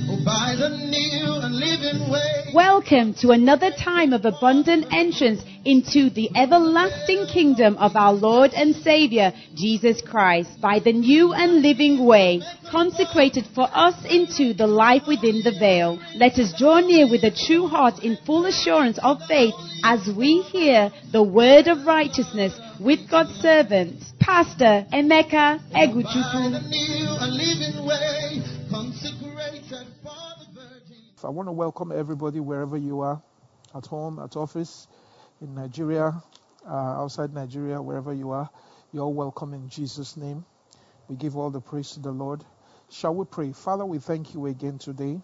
by the new and living way. Welcome to another time of abundant entrance into the everlasting kingdom of our Lord and Savior, Jesus Christ, by the new and living way, consecrated for us into the life within the veil. Let us draw near with a true heart in full assurance of faith as we hear the word of righteousness with God's servant, Pastor Emeka Eguchukwu. By the new and living way, consecrated for the virgin. I want to welcome everybody wherever you are, at home, at office, in Nigeria, outside Nigeria, wherever you are. You're all welcome in Jesus' name. We give all the praise to the Lord. Shall we pray? Father, we thank you again today.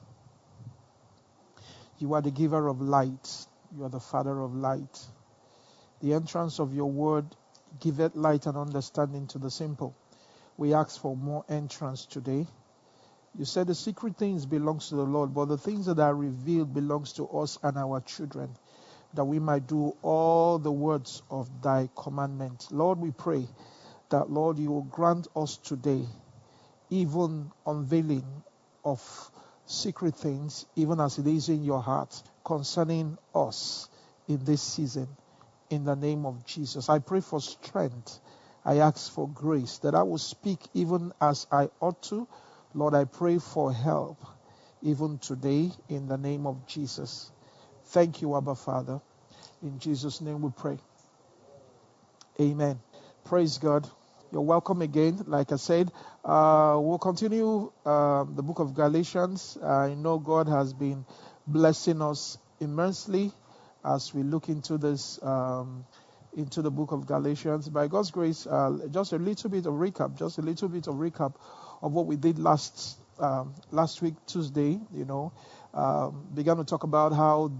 You are the giver of light. You are the Father of light. The entrance of your word giveth light and understanding to the simple. We ask for more entrance today. You said the secret things belongs to the Lord, but the things that are revealed belongs to us and our children, that we might do all the words of thy commandment. Lord, we pray that, Lord, you will grant us today even unveiling of secret things, even as it is in your heart, concerning us in this season. In the name of Jesus, I pray for strength. I ask for grace, that I will speak even as I ought to. Lord, I pray for help even today in the name of Jesus. Thank you, Abba Father. In Jesus' name we pray. Amen. Praise God. You're welcome again. Like I said, we'll continue the book of Galatians. I know God has been blessing us immensely as we look into this, into the book of Galatians. By God's grace, just a little bit of recap of what we did last week, Tuesday. Began to talk about how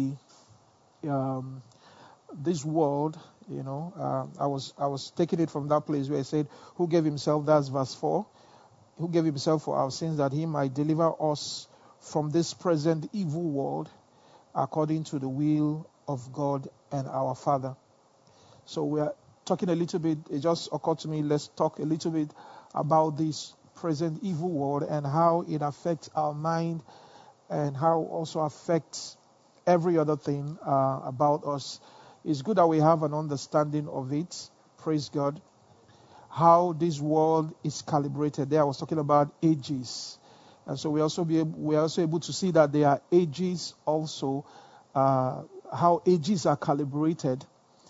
this world, I was taking it from that place where I said, who gave himself, that's verse 4, who gave himself for our sins that he might deliver us from this present evil world, according to the will of God and our Father. So we are talking a little bit, it just occurred to me, let's talk a little bit about this present evil world and how it affects our mind and how it also affects every other thing about us. It's good that we have an understanding of it. Praise God. How this world is calibrated. There I was talking about ages. And so we are also able to see that there are ages also, how ages are calibrated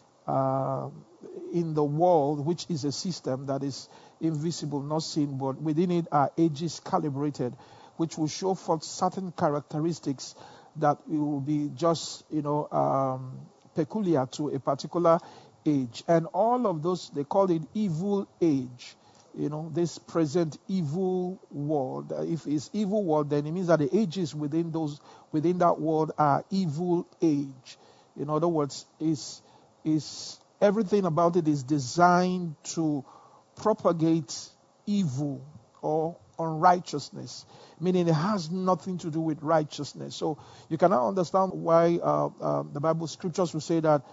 in the world, which is a system that is invisible, not seen, but within it are ages calibrated, which will show forth certain characteristics that it will be just, peculiar to a particular age. And all of those, they call it evil age. This present evil world. If it's evil world, then it means that the ages within that world are evil age. In other words, is everything about it is designed to propagate evil or unrighteousness, meaning it has nothing to do with righteousness. So you cannot understand why the Bible scriptures will say that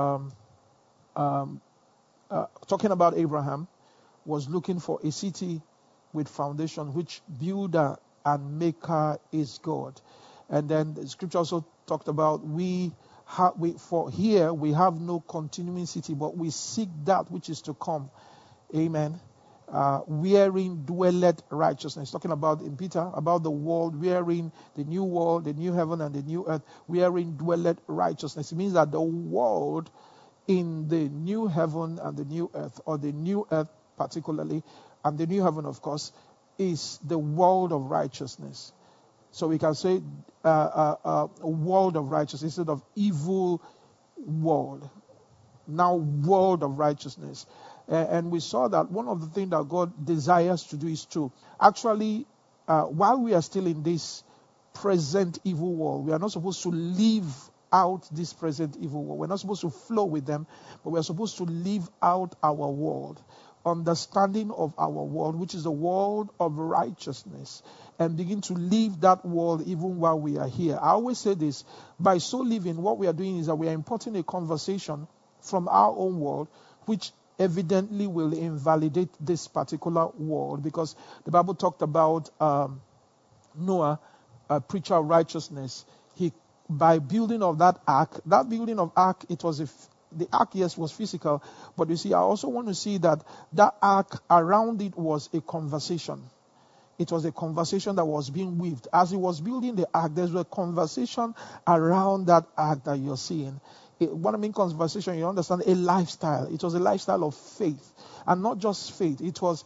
talking about Abraham was looking for a city with foundation, which builder and maker is God. And then the scripture also talked about we have no continuing city, but we seek that which is to come. Amen. Wherein dwelleth righteousness. Talking about in Peter, about the world, wherein the new world, the new heaven and the new earth, wherein dwelleth righteousness. It means that the world in the new heaven and the new earth, or the new earth particularly, and the new heaven, of course, is the world of righteousness. So we can say a world of righteousness instead of evil world. Now, world of righteousness. And we saw that one of the things that God desires to do is to actually, while we are still in this present evil world, we are not supposed to live out this present evil world. We're not supposed to flow with them, but we're supposed to live out our world. Understanding of our world, which is the world of righteousness, and begin to live that world even while we are here. I always say this, by so living, what we are doing is that we are importing a conversation from our own world, which evidently will invalidate this particular world, because the Bible talked about Noah a preacher of righteousness, by building of that ark, the ark, yes, was physical, but you see, I also want to see that ark, around it was a conversation. It was a conversation that was being weaved. As he was building the ark, there's a conversation around that ark that you're seeing. What I mean conversation, you understand, a lifestyle. It was a lifestyle of faith. And not just faith. It was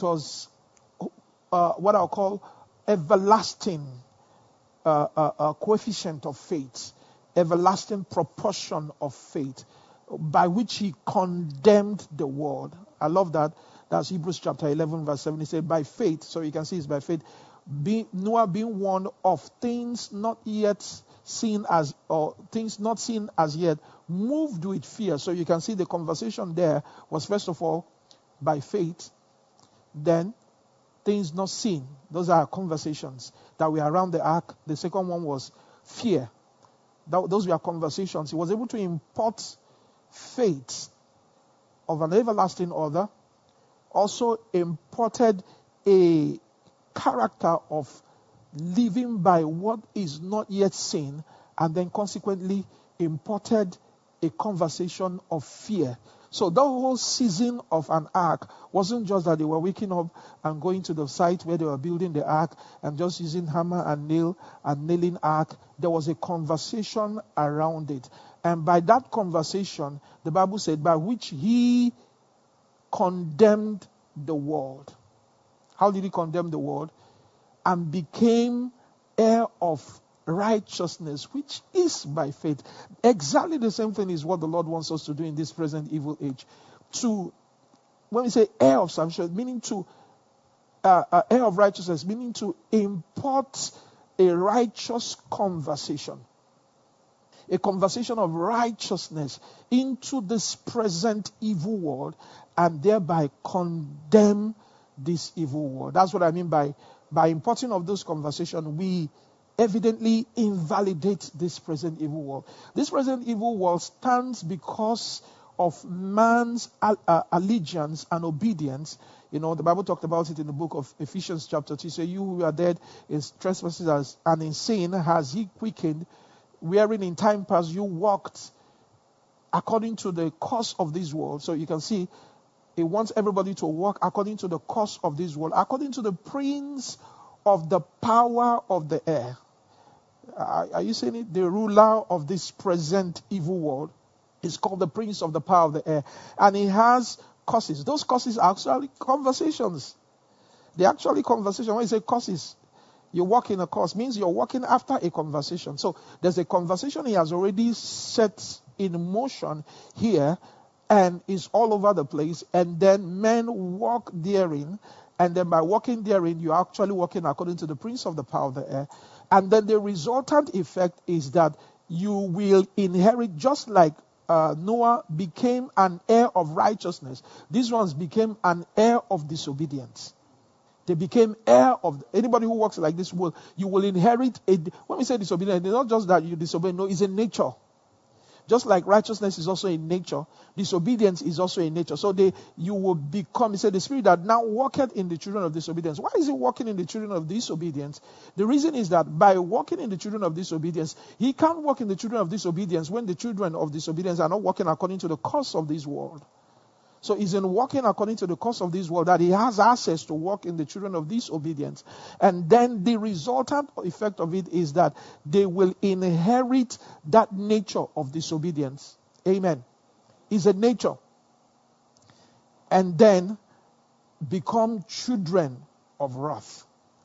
what I'll call everlasting coefficient of faith, everlasting proportion of faith, by which he condemned the world. I love that. That's Hebrews chapter 11, verse 7. He said, by faith, so you can see it's by faith, Noah being warned of things not yet seen as, or things not seen as yet, moved with fear. So you can see the conversation there was, first of all, by faith, then things not seen. Those are conversations that were around the ark. The second one was fear. Those were conversations. He was able to impart faith of an everlasting order, also imported a character of living by what is not yet seen, and then consequently imported a conversation of fear. So the whole season of an ark wasn't just that they were waking up and going to the site where they were building the ark and just using hammer and nail and nailing ark. There was a conversation around it. And by that conversation, the Bible said, by which he condemned the world. How did he condemn the world? And became heir of righteousness, which is by faith. Exactly the same thing is what the Lord wants us to do in this present evil age. When we say heir of salvation, meaning heir of righteousness, meaning to import a righteous conversation. A conversation of righteousness into this present evil world, and thereby condemn this evil world. That's what I mean by importing of those conversations, we evidently invalidate this present evil world. This present evil world stands because of man's allegiance and obedience. You know, the Bible talked about it in the book of Ephesians chapter 2. So you who are dead in trespasses and in sin has he quickened, wherein in time past you walked according to the course of this world. So you can see he wants everybody to walk according to the course of this world, according to the prince of the power of the air. Are you seeing it? The ruler of this present evil world is called the prince of the power of the air. And he has causes. Those causes are actually conversations. They're actually conversations. When you say causes, you walk in a course, means you're walking after a conversation. So there's a conversation he has already set in motion here, and is all over the place. And then men walk therein. And then by walking therein, you're actually walking according to the prince of the power of the air. And then the resultant effect is that you will inherit, just like Noah became an heir of righteousness. These ones became an heir of disobedience. They became heir of, anybody who walks like this you will inherit when we say disobedience, it's not just that you disobey, no, it's a nature. Just like righteousness is also in nature, disobedience is also in nature. So you will become, he said, the spirit that now walketh in the children of disobedience. Why is he walking in the children of disobedience? The reason is that by walking in the children of disobedience, he can't walk in the children of disobedience when the children of disobedience are not walking according to the course of this world. So it's in walking according to the course of this world that he has access to walk in the children of disobedience. And then the resultant effect of it is that they will inherit that nature of disobedience. Amen. It's a nature. And then become children of wrath.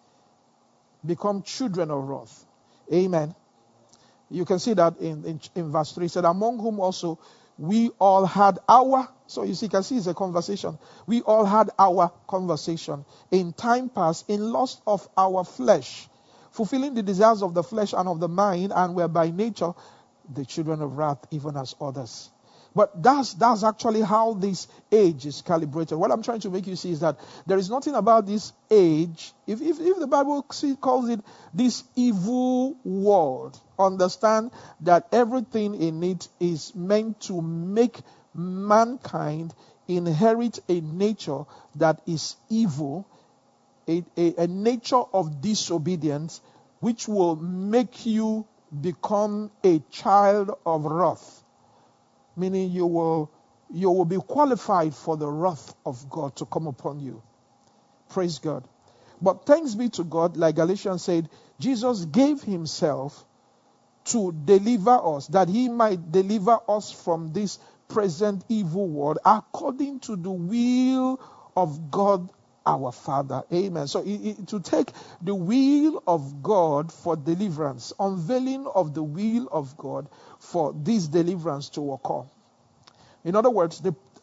Become children of wrath. Amen. You can see that in verse 3. It said, among whom also we all had our, so you can see it's a conversation. We all had our conversation in time past in lust of our flesh, fulfilling the desires of the flesh and of the mind, and were by nature the children of wrath, even as others. But that's actually how this age is calibrated. What I'm trying to make you see is that there is nothing about this age. If the Bible calls it this evil world, understand that everything in it is meant to make mankind inherit a nature that is evil, a nature of disobedience, which will make you become a child of wrath, meaning you will be qualified for the wrath of God to come upon you. Praise God. But thanks be to God, like Galatians said, Jesus gave himself to deliver us, that he might deliver us from this present evil world, according to the will of God our Father. Amen. So to take the will of God for deliverance, unveiling of the will of God for this deliverance to occur. In other words,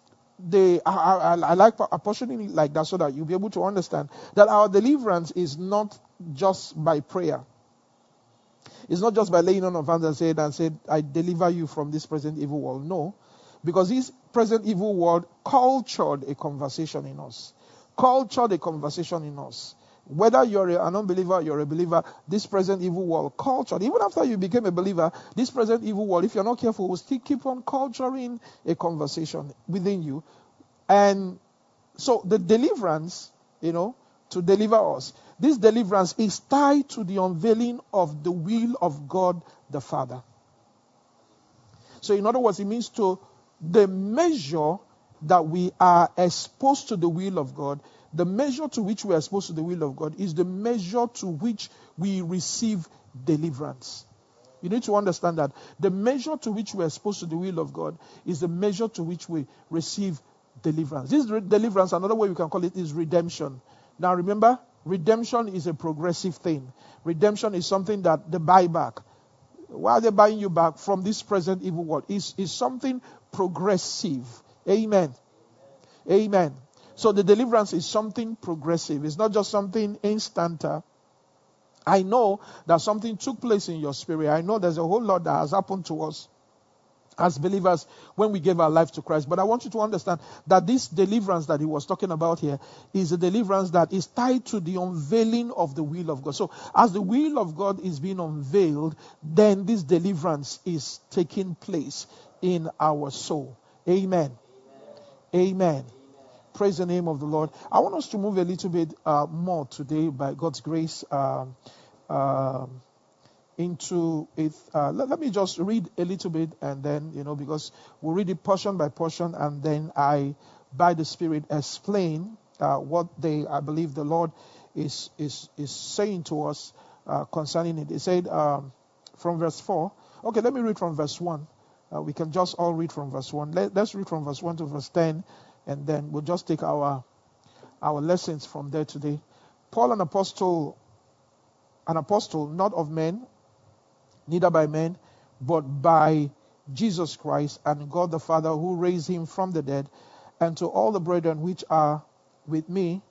I like apportioning it like that so that you'll be able to understand that our deliverance is not just by prayer. It's not just by laying on of hands and said, I deliver you from this present evil world. No. Because this present evil world cultured a conversation in us. Whether you're an unbeliever, you're a believer, this present evil world cultured. Even after you became a believer, this present evil world, if you're not careful, will still keep on culturing a conversation within you. And so the deliverance, to deliver us, this deliverance is tied to the unveiling of the will of God the Father. So in other words, it means to the measure that we are exposed to the will of God, the measure to which we are exposed to the will of God is the measure to which we receive deliverance. You need to understand that. The measure to which we are exposed to the will of God is the measure to which we receive deliverance. This deliverance, another way we can call it, is redemption. Now remember, redemption is a progressive thing. Redemption is something that they buy back. Why are they buying you back from this present evil world? Is something progressive. Amen. Amen. So the deliverance is something progressive. It's not just something instant. I know that something took place in your spirit. I know there's a whole lot that has happened to us as believers when we gave our life to Christ. But I want you to understand that this deliverance that he was talking about here is a deliverance that is tied to the unveiling of the will of God. So as the will of God is being unveiled, then this deliverance is taking place in our soul. Amen. Amen. Praise the name of the Lord. I want us to move a little bit more today by God's grace into it. Let me just read a little bit and then, because we'll read it portion by portion and then I, by the Spirit, explain what I believe the Lord is saying to us concerning it. It said from verse 4. Okay, let me read from verse 1. We can just all read from verse 1. Let's read from verse 1 to verse 10. And then we'll just take our lessons from there today. Paul, an apostle not of men, neither by men, but by Jesus Christ and God the Father who raised him from the dead, and to all the brethren which are with me,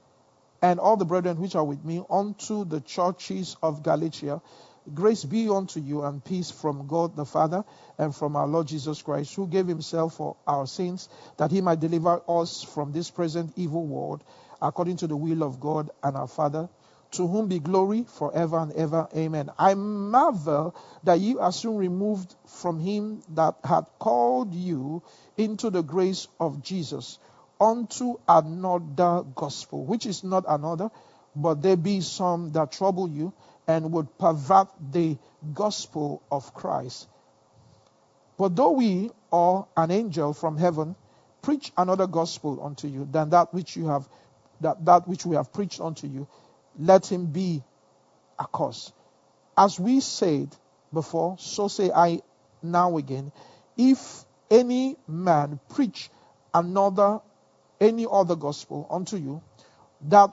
unto the churches of Galatia, grace be unto you and peace from God the Father and from our Lord Jesus Christ, who gave himself for our sins, that he might deliver us from this present evil world, according to the will of God and our Father, to whom be glory forever and ever. Amen. I marvel that you are soon removed from him that had called you into the grace of Jesus, unto another gospel, which is not another, but there be some that trouble you, and would pervert the gospel of Christ. But though we or an angel from heaven preach another gospel unto you than that which we have preached unto you, let him be accursed. As we said before, so say I now again, if any man preach any other gospel unto you than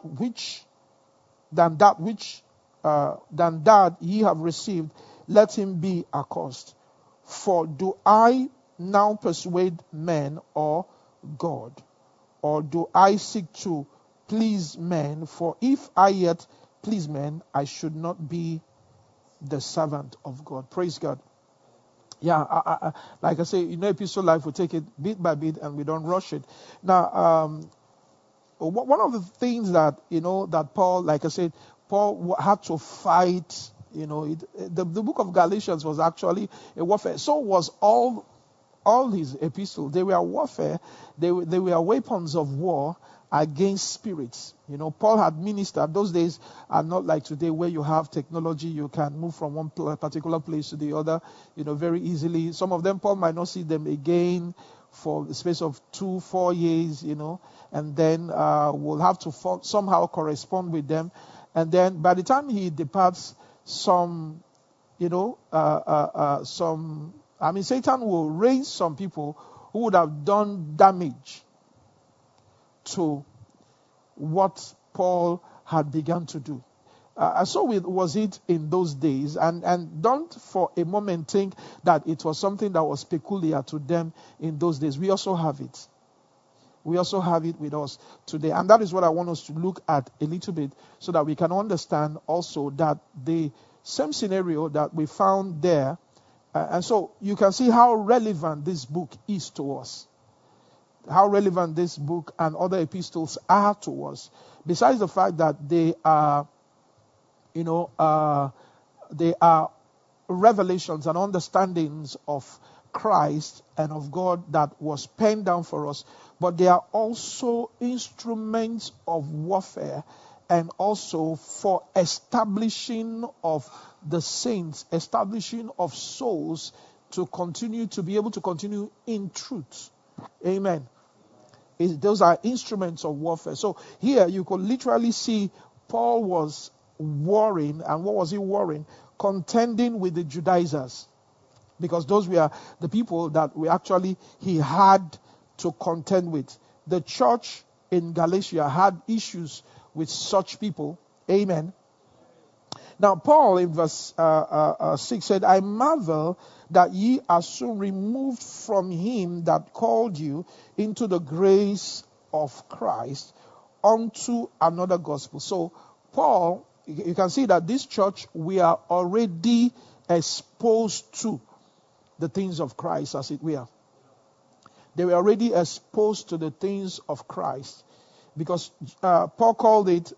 that ye have received, let him be accursed. For do I now persuade men or God? Or do I seek to please men? For if I yet please men, I should not be the servant of God. Praise God. Yeah, like I say, Epistle Life, we take it bit by bit and we don't rush it. Now, one of the things that, that Paul, like I said, Paul had to fight, the book of Galatians was actually a warfare. So was all his epistles. They were warfare. They were weapons of war against spirits. Paul had ministered. Those days are not like today where you have technology. You can move from one particular place to the other, very easily. Some of them, Paul might not see them again for the space of 2-4 years, and then we'll have to somehow correspond with them. And then by the time he departs, Satan will raise some people who would have done damage to what Paul had begun to do. So was it in those days. And don't for a moment think that it was something that was peculiar to them in those days. We also have it. We also have it with us today. And that is what I want us to look at a little bit so that we can understand also that the same scenario that we found there. And so you can see how relevant this book is to us. How relevant this book and other epistles are to us. Besides the fact that they are revelations and understandings of Christ and of God that was penned down for us, but they are also instruments of warfare and also for establishing of the saints, establishing of souls to be able to continue in truth. Amen. Those are instruments of warfare. So here you could literally see Paul was warring. And what was he warring? Contending with the Judaizers. Because those were the people that he had to contend with. The church in Galatia had issues with such people. Amen. Now Paul in verse 6 said, I marvel that ye are so removed from him that called you into the grace of Christ unto another gospel. So Paul, you can see that this church, we are already exposed to the things of Christ, as it were. They were already exposed to the things of Christ. Because Paul called it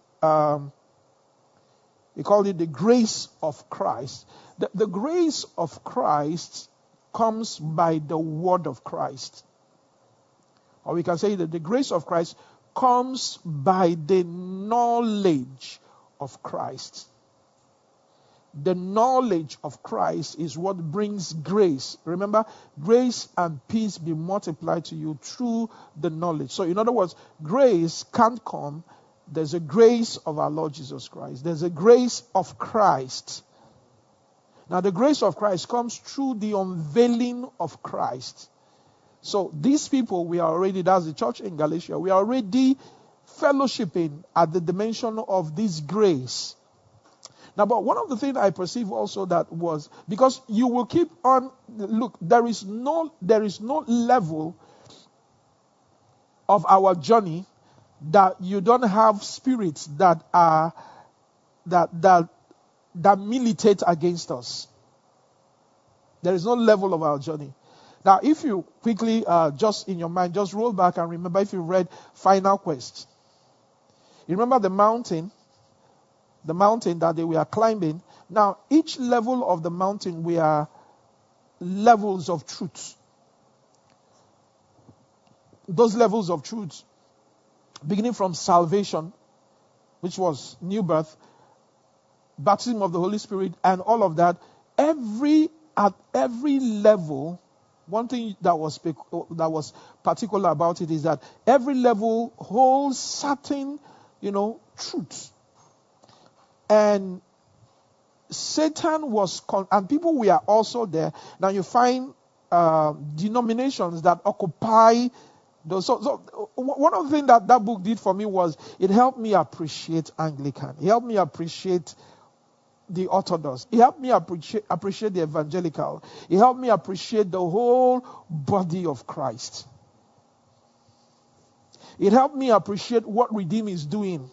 the grace of Christ. The grace of Christ comes by the word of Christ. Or we can say that the grace of Christ comes by the knowledge of Christ. The knowledge of Christ is what brings grace. Remember, grace and peace be multiplied to you through the knowledge. So in other words, grace can't come. There's a grace of our Lord Jesus Christ. There's a grace of Christ. Now the grace of Christ comes through the unveiling of Christ. So these people, that's the church in Galatia, we are already fellowshipping at the dimension of this grace. Now, but one of the things I perceive also that was, because you will keep on, look, there is no level of our journey that you don't have spirits that militate against us. There is no level of our journey. Now, if you quickly, just in your mind, just roll back and remember if you read Final Quest. You remember the mountain that they were climbing. Now, each level of the mountain were levels of truth. Those levels of truth, beginning from salvation, which was new birth, baptism of the Holy Spirit, and all of that, at every level, one thing that was particular about it is that every level holds certain, truth. And Satan and people were also there. Now you find denominations that occupy those. So one of the things that book did for me was it helped me appreciate Anglican. It helped me appreciate the Orthodox. It helped me appreciate the Evangelical. It helped me appreciate the whole body of Christ. It helped me appreciate what Redeem is doing.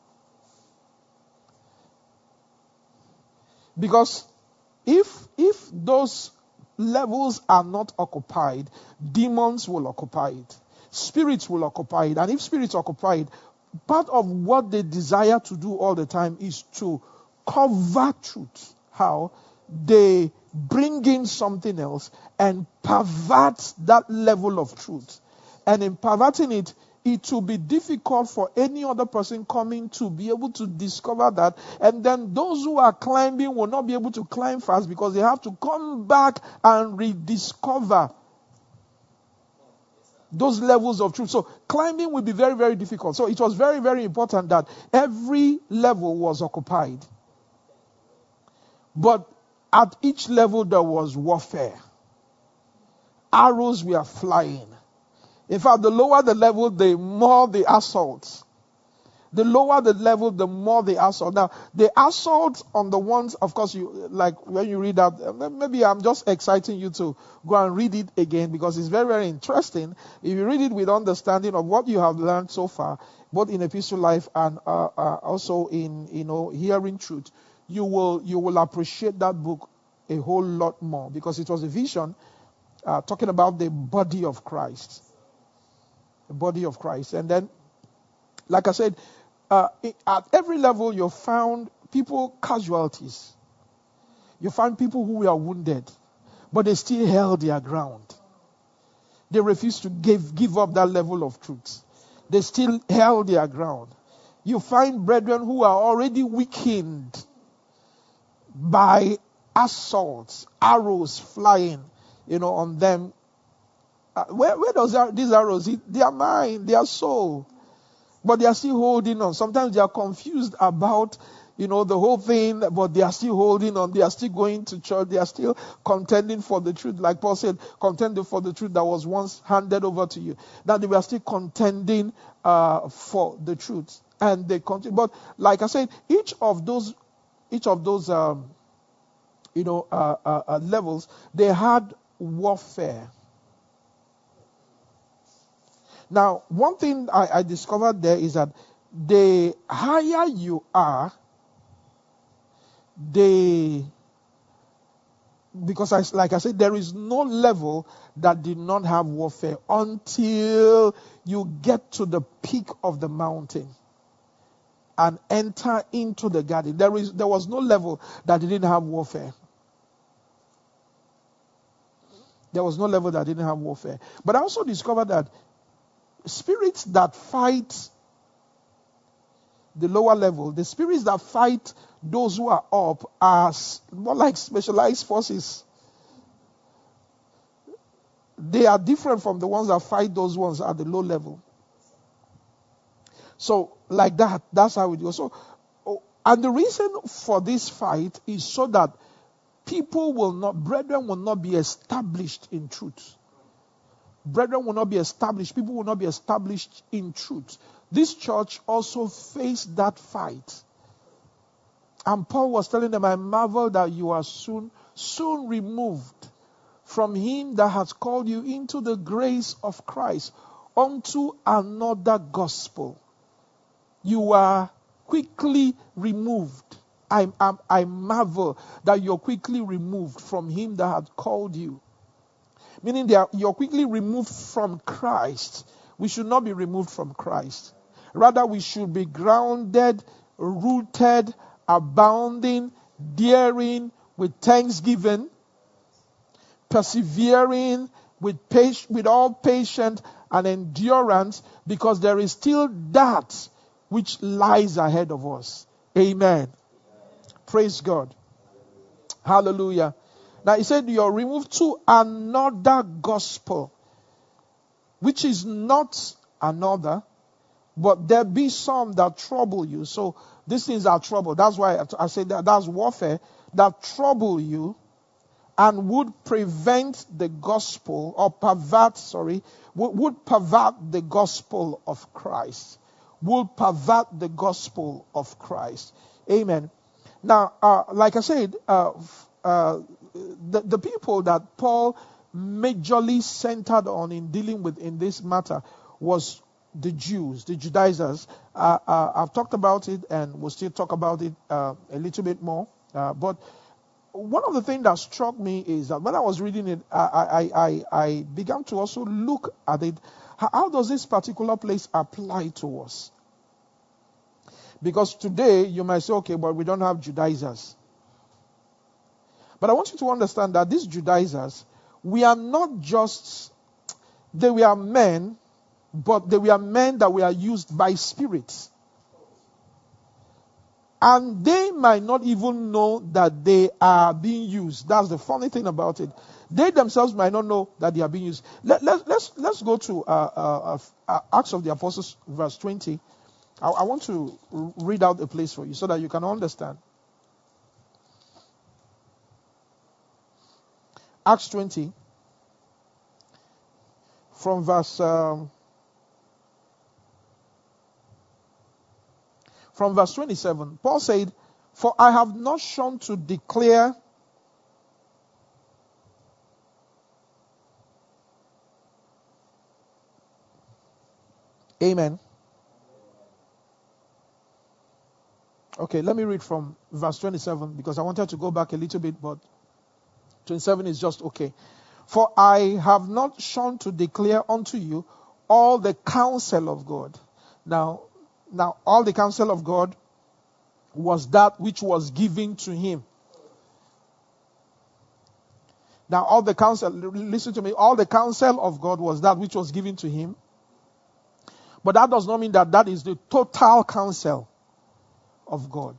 Because if those levels are not occupied, demons will occupy it. Spirits will occupy it. And if spirits occupy it, part of what they desire to do all the time is to cover truth. How? They bring in something else and pervert that level of truth. And in perverting it, it will be difficult for any other person coming to be able to discover that. And then those who are climbing will not be able to climb fast because they have to come back and rediscover those levels of truth. So climbing will be very, very difficult. So it was very, very important that every level was occupied. But at each level there was warfare. Arrows were flying. In fact, the lower the level, the more the assault. The lower the level, the more the assault. Now, the assault on the ones, of course, you like when you read that, maybe I'm just exciting you to go and read it again because it's very, very interesting. If you read it with understanding of what you have learned so far, both in Epistle Life and also in Hearing Truth, you will appreciate that book a whole lot more because it was a vision talking about the body of Christ. The body of Christ. And then, like I said, at every level you found people casualties. You found people who were wounded, but they still held their ground. They refused to give up that level of truth. They still held their ground. You find brethren who are already weakened by assaults, arrows flying, on them. Where does these arrows hit? Their mind, their soul. But they are still holding on. Sometimes they are confused about, the whole thing, but they are still holding on. They are still going to church. They are still contending for the truth. Like Paul said, contending for the truth that was once handed over to you. Now they were still contending for the truth. And they continue. But like I said, each of those levels, they had warfare. Now, one thing I discovered there is that the higher you are, because like I said, there is no level that did not have warfare until you get to the peak of the mountain and enter into the garden. There was no level that didn't have warfare. There was no level that didn't have warfare. But I also discovered that spirits that fight the lower level, the spirits that fight those who are up, are more like specialized forces. They are different from the ones that fight those ones at the low level. So, like that, that's how it goes. So, and the reason for this fight is so that brethren will not be established in truth. Brethren will not be established. People will not be established in truth. This church also faced that fight. And Paul was telling them, I marvel that you are soon removed from him that has called you into the grace of Christ unto another gospel. You are quickly removed. I marvel that you're quickly removed from him that had called you. Meaning that you're quickly removed from Christ. We should not be removed from Christ. Rather, we should be grounded, rooted, abounding, daring, with thanksgiving, persevering, with all patience and endurance, because there is still that which lies ahead of us. Amen. Praise God. Hallelujah. Now he said you're removed to another gospel, which is not another, but there be some that trouble you. So these things are trouble. That's why I say that's warfare that trouble you and would prevent the gospel or would pervert the gospel of Christ. Would pervert the gospel of Christ. Amen. Now, like I said, the people that Paul majorly centered on in dealing with in this matter was the Jews, the Judaizers. I've talked about it and we'll still talk about it a little bit more. But one of the things that struck me is that when I was reading it, I began to also look at it. How does this particular place apply to us? Because today you might say, okay, but we don't have Judaizers. But I want you to understand that these Judaizers, they were men but they were men that were used by spirits. And they might not even know that they are being used. That's the funny thing about it. They themselves might not know that they are being used. Let's go to Acts of the Apostles, verse 20. I want to read out a place for you so that you can understand. Acts 20, from verse 27, Paul said, "For I have not shone to declare Amen." Okay, let me read from verse 27 because I wanted to go back a little bit, but 27 is just okay. "For I have not shone to declare unto you all the counsel of God." Now, all the counsel of God was that which was given to him. Now, all the counsel, listen to me, all the counsel of God was that which was given to him. But that does not mean that that is the total counsel of God.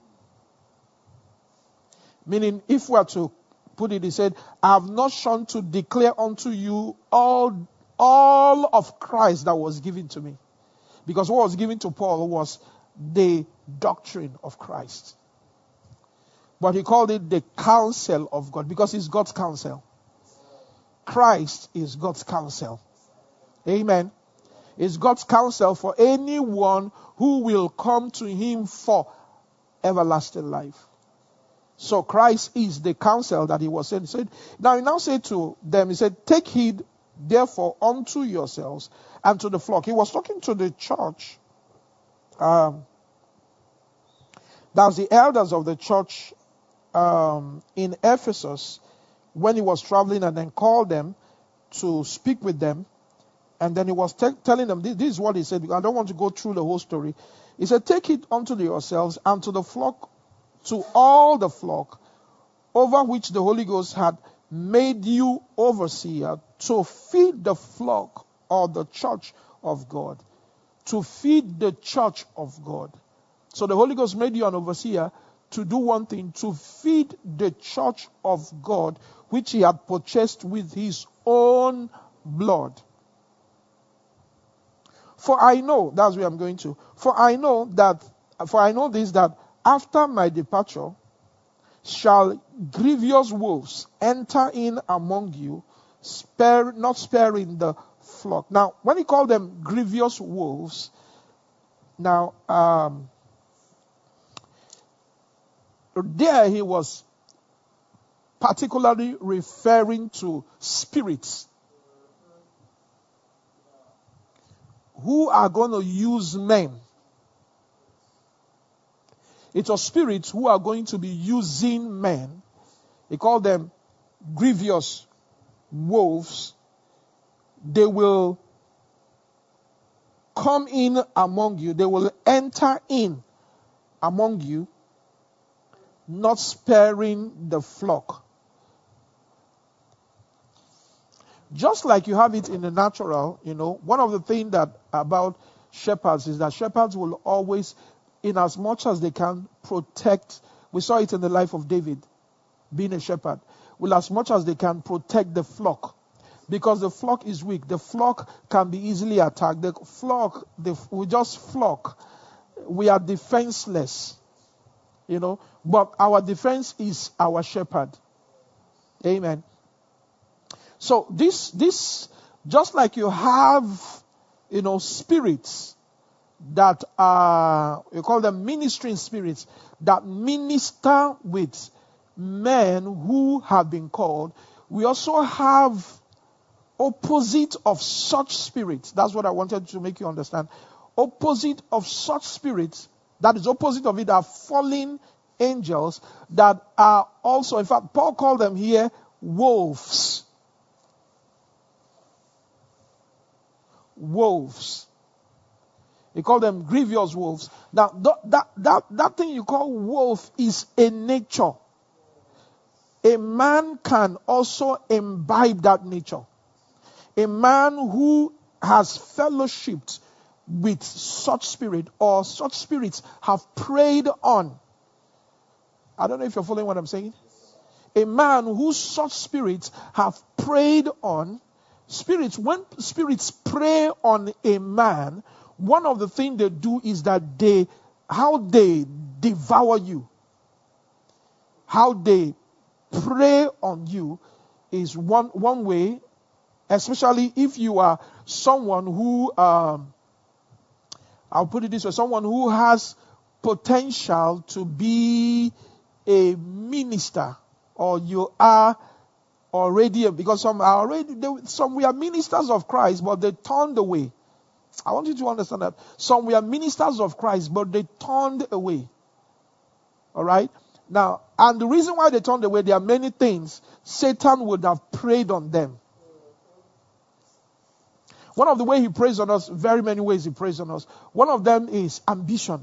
Meaning, if we are to put it, he said, "I have not shone to declare unto you all of Christ that was given to me." Because what was given to Paul was the doctrine of Christ. But he called it the counsel of God because it's God's counsel. Christ is God's counsel. Amen. It's God's counsel for anyone who will come to him for everlasting life. So Christ is the counsel that he was saying. Now he now said to them, he said, "Take heed therefore unto yourselves and to the flock." He was talking to the church. That's the elders of the church in Ephesus when he was traveling, and then called them to speak with them. And then he was telling them, this is what he said. I don't want to go through the whole story. He said, "Take it unto yourselves and to the flock, to all the flock, over which the Holy Ghost had made you overseer, to feed the flock or the church of God." To feed the church of God. So the Holy Ghost made you an overseer to do one thing, to feed the church of God, which he had purchased with his own blood. "For I know," that's where I'm going to. For I know this, that after my departure shall grievous wolves enter in among you, not sparing the flock." Now, when he called them grievous wolves, now there he was particularly referring to spirits who are going to use men. It was spirits who are going to be using men. He called them grievous wolves. They will come in among you. They will enter in among you, not sparing the flock. Just like you have it in the natural, one of the things that about shepherds is that shepherds will always, in as much as they can, protect. We saw it in the life of David, being a shepherd. Will as much as they can protect the flock. Because the flock is weak. The flock can be easily attacked. We just flock. We are defenseless. But our defense is our shepherd. Amen. So this, just like you have, spirits that are, you call them ministering spirits, that minister with men who have been called, we also have opposite of such spirits. That's what I wanted to make you understand. Opposite of such spirits, that is opposite of it, are fallen angels that are also, in fact, Paul called them here wolves. Wolves. He called them grievous wolves. Now, that thing you call wolf is a nature. A man can also imbibe that nature. A man who has fellowshipped with such spirit, or such spirits have preyed on. I don't know if you're following what I'm saying. A man who such spirits have preyed on. When spirits prey on a man, one of the things they do is that how they devour you, how they prey on you is one way, especially if you are someone who, I'll put it this way, someone who has potential to be a minister, or you are already, because some we are ministers of Christ, but they turned away. I want you to understand that. Some we are ministers of Christ, but they turned away. All right? Now, and the reason why they turned away, there are many things. Satan would have preyed on them. One of the ways he preys on us, very many ways he preys on us. One of them is ambition.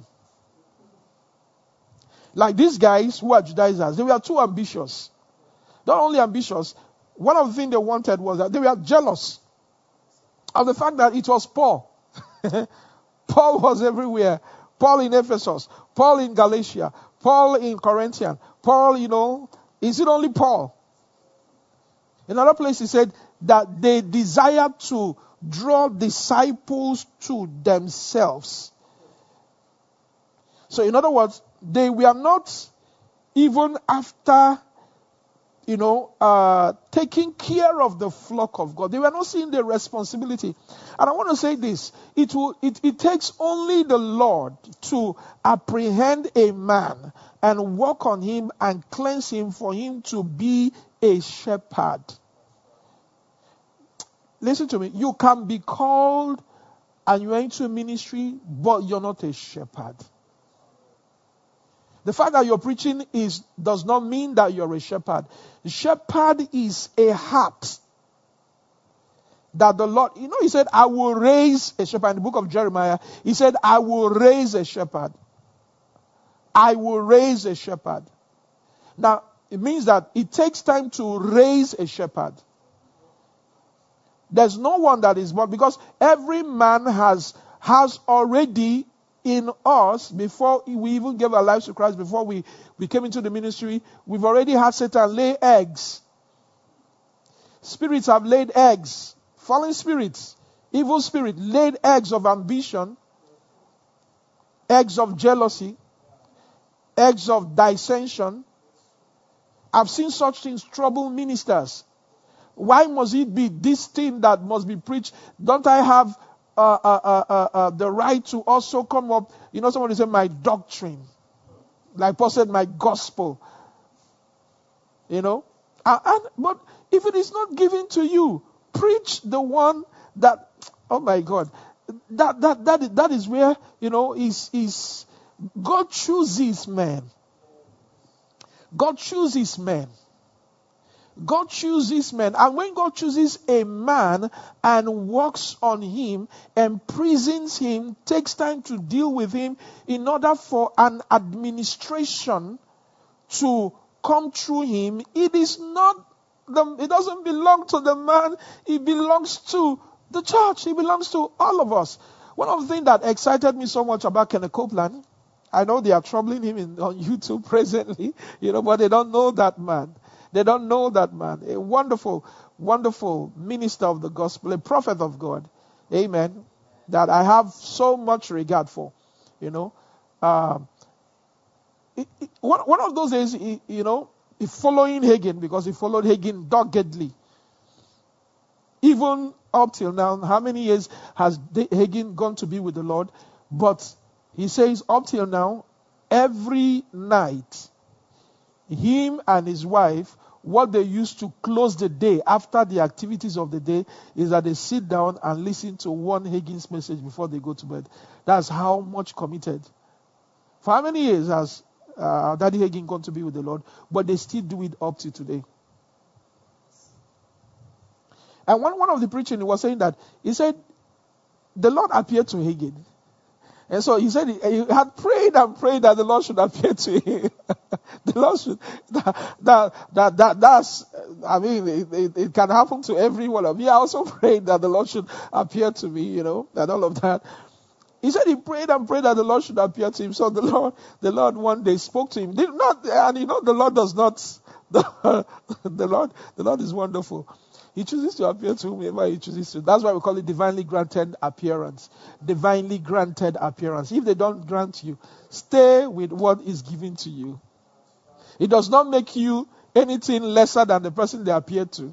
Like these guys who are Judaizers, they were too ambitious. Not only ambitious, one of the things they wanted was that they were jealous of the fact that it was Paul. Paul was everywhere. Paul in Ephesus, Paul in Galatia, Paul in Corinthian, Paul, is it only Paul? In another place he said that they desired to draw disciples to themselves. So in other words, they were not even after taking care of the flock of God. They were not seeing the responsibility. And I want to say this. It takes only the Lord to apprehend a man and work on him and cleanse him for him to be a shepherd. Listen to me. You can be called and you're into ministry, but you're not a shepherd. The fact that you're preaching does not mean that you're a shepherd. Shepherd is a heart that the Lord, he said, I will raise a shepherd. In the book of Jeremiah, he said, I will raise a shepherd. I will raise a shepherd. Now, it means that it takes time to raise a shepherd. There's no one that is born, because every man has already in us, before we even gave our lives to Christ, before we came into the ministry, we've already had Satan lay eggs. Spirits have laid eggs. Fallen spirits, evil spirit, laid eggs of ambition, eggs of jealousy, eggs of dissension. I've seen such things trouble ministers. Why must it be this thing that must be preached? Don't I have the right to also come up? Somebody say my doctrine, like Paul said, my gospel. But if it is not given to you, preach the one that. Oh my God, that is where is God chooses men. God chooses men. God chooses men. And when God chooses a man and works on him, imprisons him, takes time to deal with him in order for an administration to come through him, it doesn't belong to the man, it belongs to the church, it belongs to all of us. One of the things that excited me so much about Kenneth Copeland, I know they are troubling him on YouTube presently, but they don't know that man. They don't know that man. A wonderful, wonderful minister of the gospel, a prophet of God. Amen. That I have so much regard for. One of those days, he following Hagin, because he followed Hagin doggedly. Even up till now, how many years has Hagin gone to be with the Lord? But he says up till now, every night, him and his wife, what they used to close the day after the activities of the day is that they sit down and listen to one Hagin's message before they go to bed. That's how much committed. For how many years has Daddy Hagin gone to be with the Lord? But they still do it up to today. And one of the preaching, he was saying that, he said, the Lord appeared to Hagin. And so he said he had prayed and prayed that the Lord should appear to him. The Lord should, that's I mean, it can happen to every one of you. I also prayed that the Lord should appear to me, and all of that. He said he prayed and prayed that the Lord should appear to him. So the Lord one day spoke to him. The Lord does not. The Lord is wonderful. He chooses to appear to whomever he chooses to. That's why we call it divinely granted appearance. Divinely granted appearance. If they don't grant you, stay with what is given to you. It does not make you anything lesser than the person they appeared to.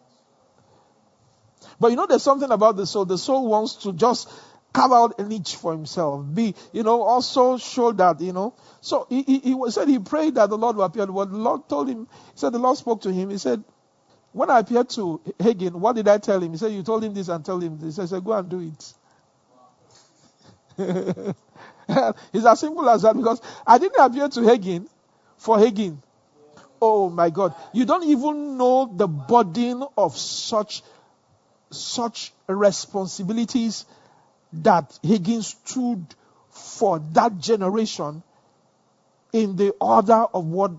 But there's something about the soul. The soul wants to just carve out a niche for himself. Also show that, So he said he prayed that the Lord will appear. What the Lord told him, he said the Lord spoke to him. He said, when I appeared to Hagin, what did I tell him? He said, you told him this and tell him this. I said, go and do it. It's as simple as that, because I didn't appear to Hagin for Hagin. Oh my God. You don't even know the burden of such responsibilities that Hagin stood for that generation in the order of word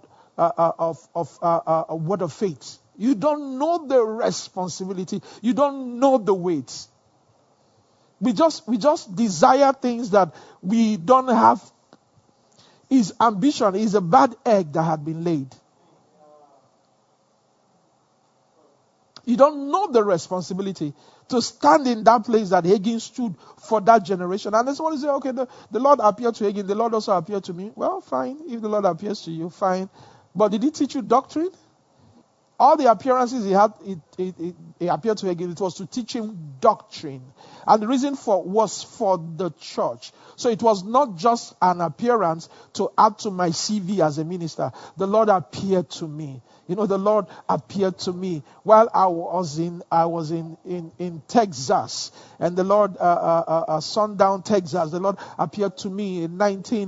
of faith. You don't know the responsibility. You don't know the weight. We just desire things that we don't have. His ambition is a bad egg that had been laid. You don't know the responsibility to stand in that place that Hagin stood for that generation. And someone say, okay, the Lord appeared to Hagin, the Lord also appeared to me. Well, fine. If the Lord appears to you, fine. But did he teach you doctrine? All the appearances he had, he appeared to Hagin, it was to teach him doctrine. And the reason was for the church. So it was not just an appearance to add to my CV as a minister. The Lord appeared to me. The Lord appeared to me while I was in Texas. And the Lord, Sundown, Texas, the Lord appeared to me in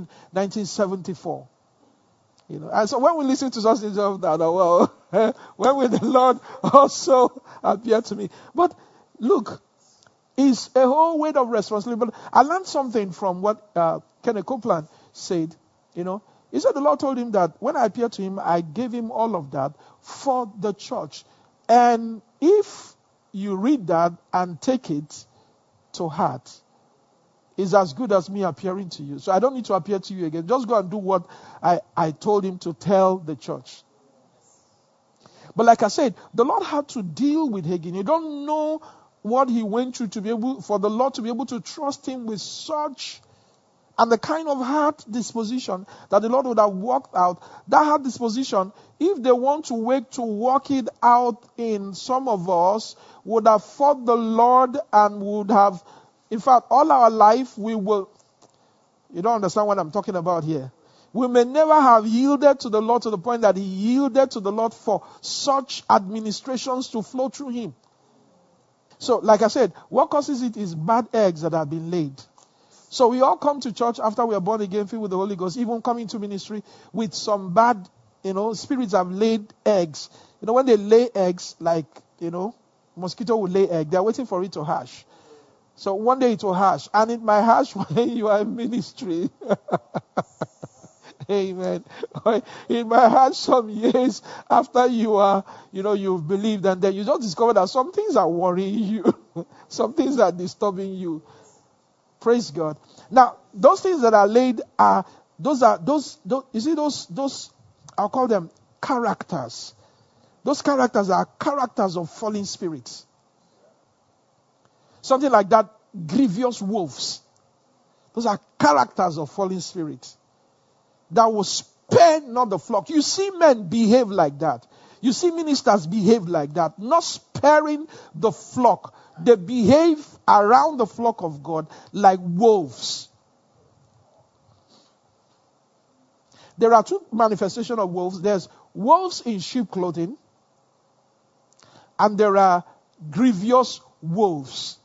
1974. And so when we listen to such things of that, well, when will the Lord also appear to me? But look, it's a whole weight of responsibility. But I learned something from what Kenneth Copeland said. He said the Lord told him that when I appeared to him, I gave him all of that for the church. And if you read that and take it to heart, it's as good as me appearing to you. So I don't need to appear to you again. Just go and do what I told him to tell the church. But like I said, the Lord had to deal with Hagin. You don't know what he went through for the Lord to be able to trust him with such, and the kind of heart disposition that the Lord would have worked out. That heart disposition, if they want to wait to work it out in some of us, would have fought the Lord and would have, in fact, all our life we will, you don't understand what I'm talking about here. We may never have yielded to the Lord to the point that he yielded to the Lord for such administrations to flow through him. So, like I said, what causes it is bad eggs that have been laid. So we all come to church after we are born again, filled with the Holy Ghost, even coming to ministry with some bad, spirits have laid eggs. When they lay eggs, like, mosquito will lay egg, they're waiting for it to hatch. So one day it will hatch, and it might hatch when you are in ministry. Amen. It might hatch some years after you are, you've believed, and then you just discover that some things are worrying you. Some things are disturbing you. Praise God. Now, those things that are laid are, those you see those, I'll call them characters. Those characters are characters of fallen spirits. Something like that, grievous wolves. Those are characters of fallen spirits that will spare not the flock. You see men behave like that. You see ministers behave like that, not sparing the flock. They behave around the flock of God like wolves. There are two manifestations of wolves. There's wolves in sheep clothing, and there are grievous wolves.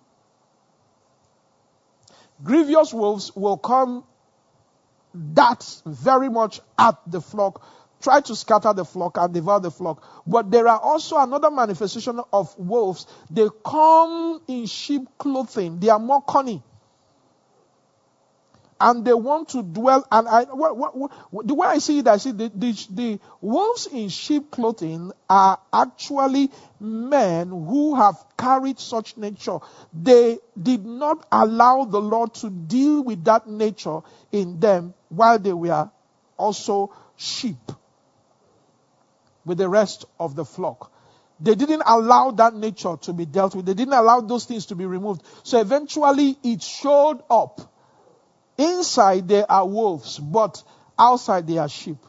Grievous wolves will come that very much at the flock, try to scatter the flock and devour the flock. But there are also another manifestation of wolves. They come in sheep clothing. They are more cunning. and they want to dwell. And the way I see it, I see the wolves in sheep clothing are actually men who have carried such nature. They did not allow the Lord to deal with that nature in them while they were also sheep with the rest of the flock. They didn't allow that nature to be dealt with. They didn't allow those things to be removed. So eventually it showed up. Inside they are wolves, but outside they are sheep.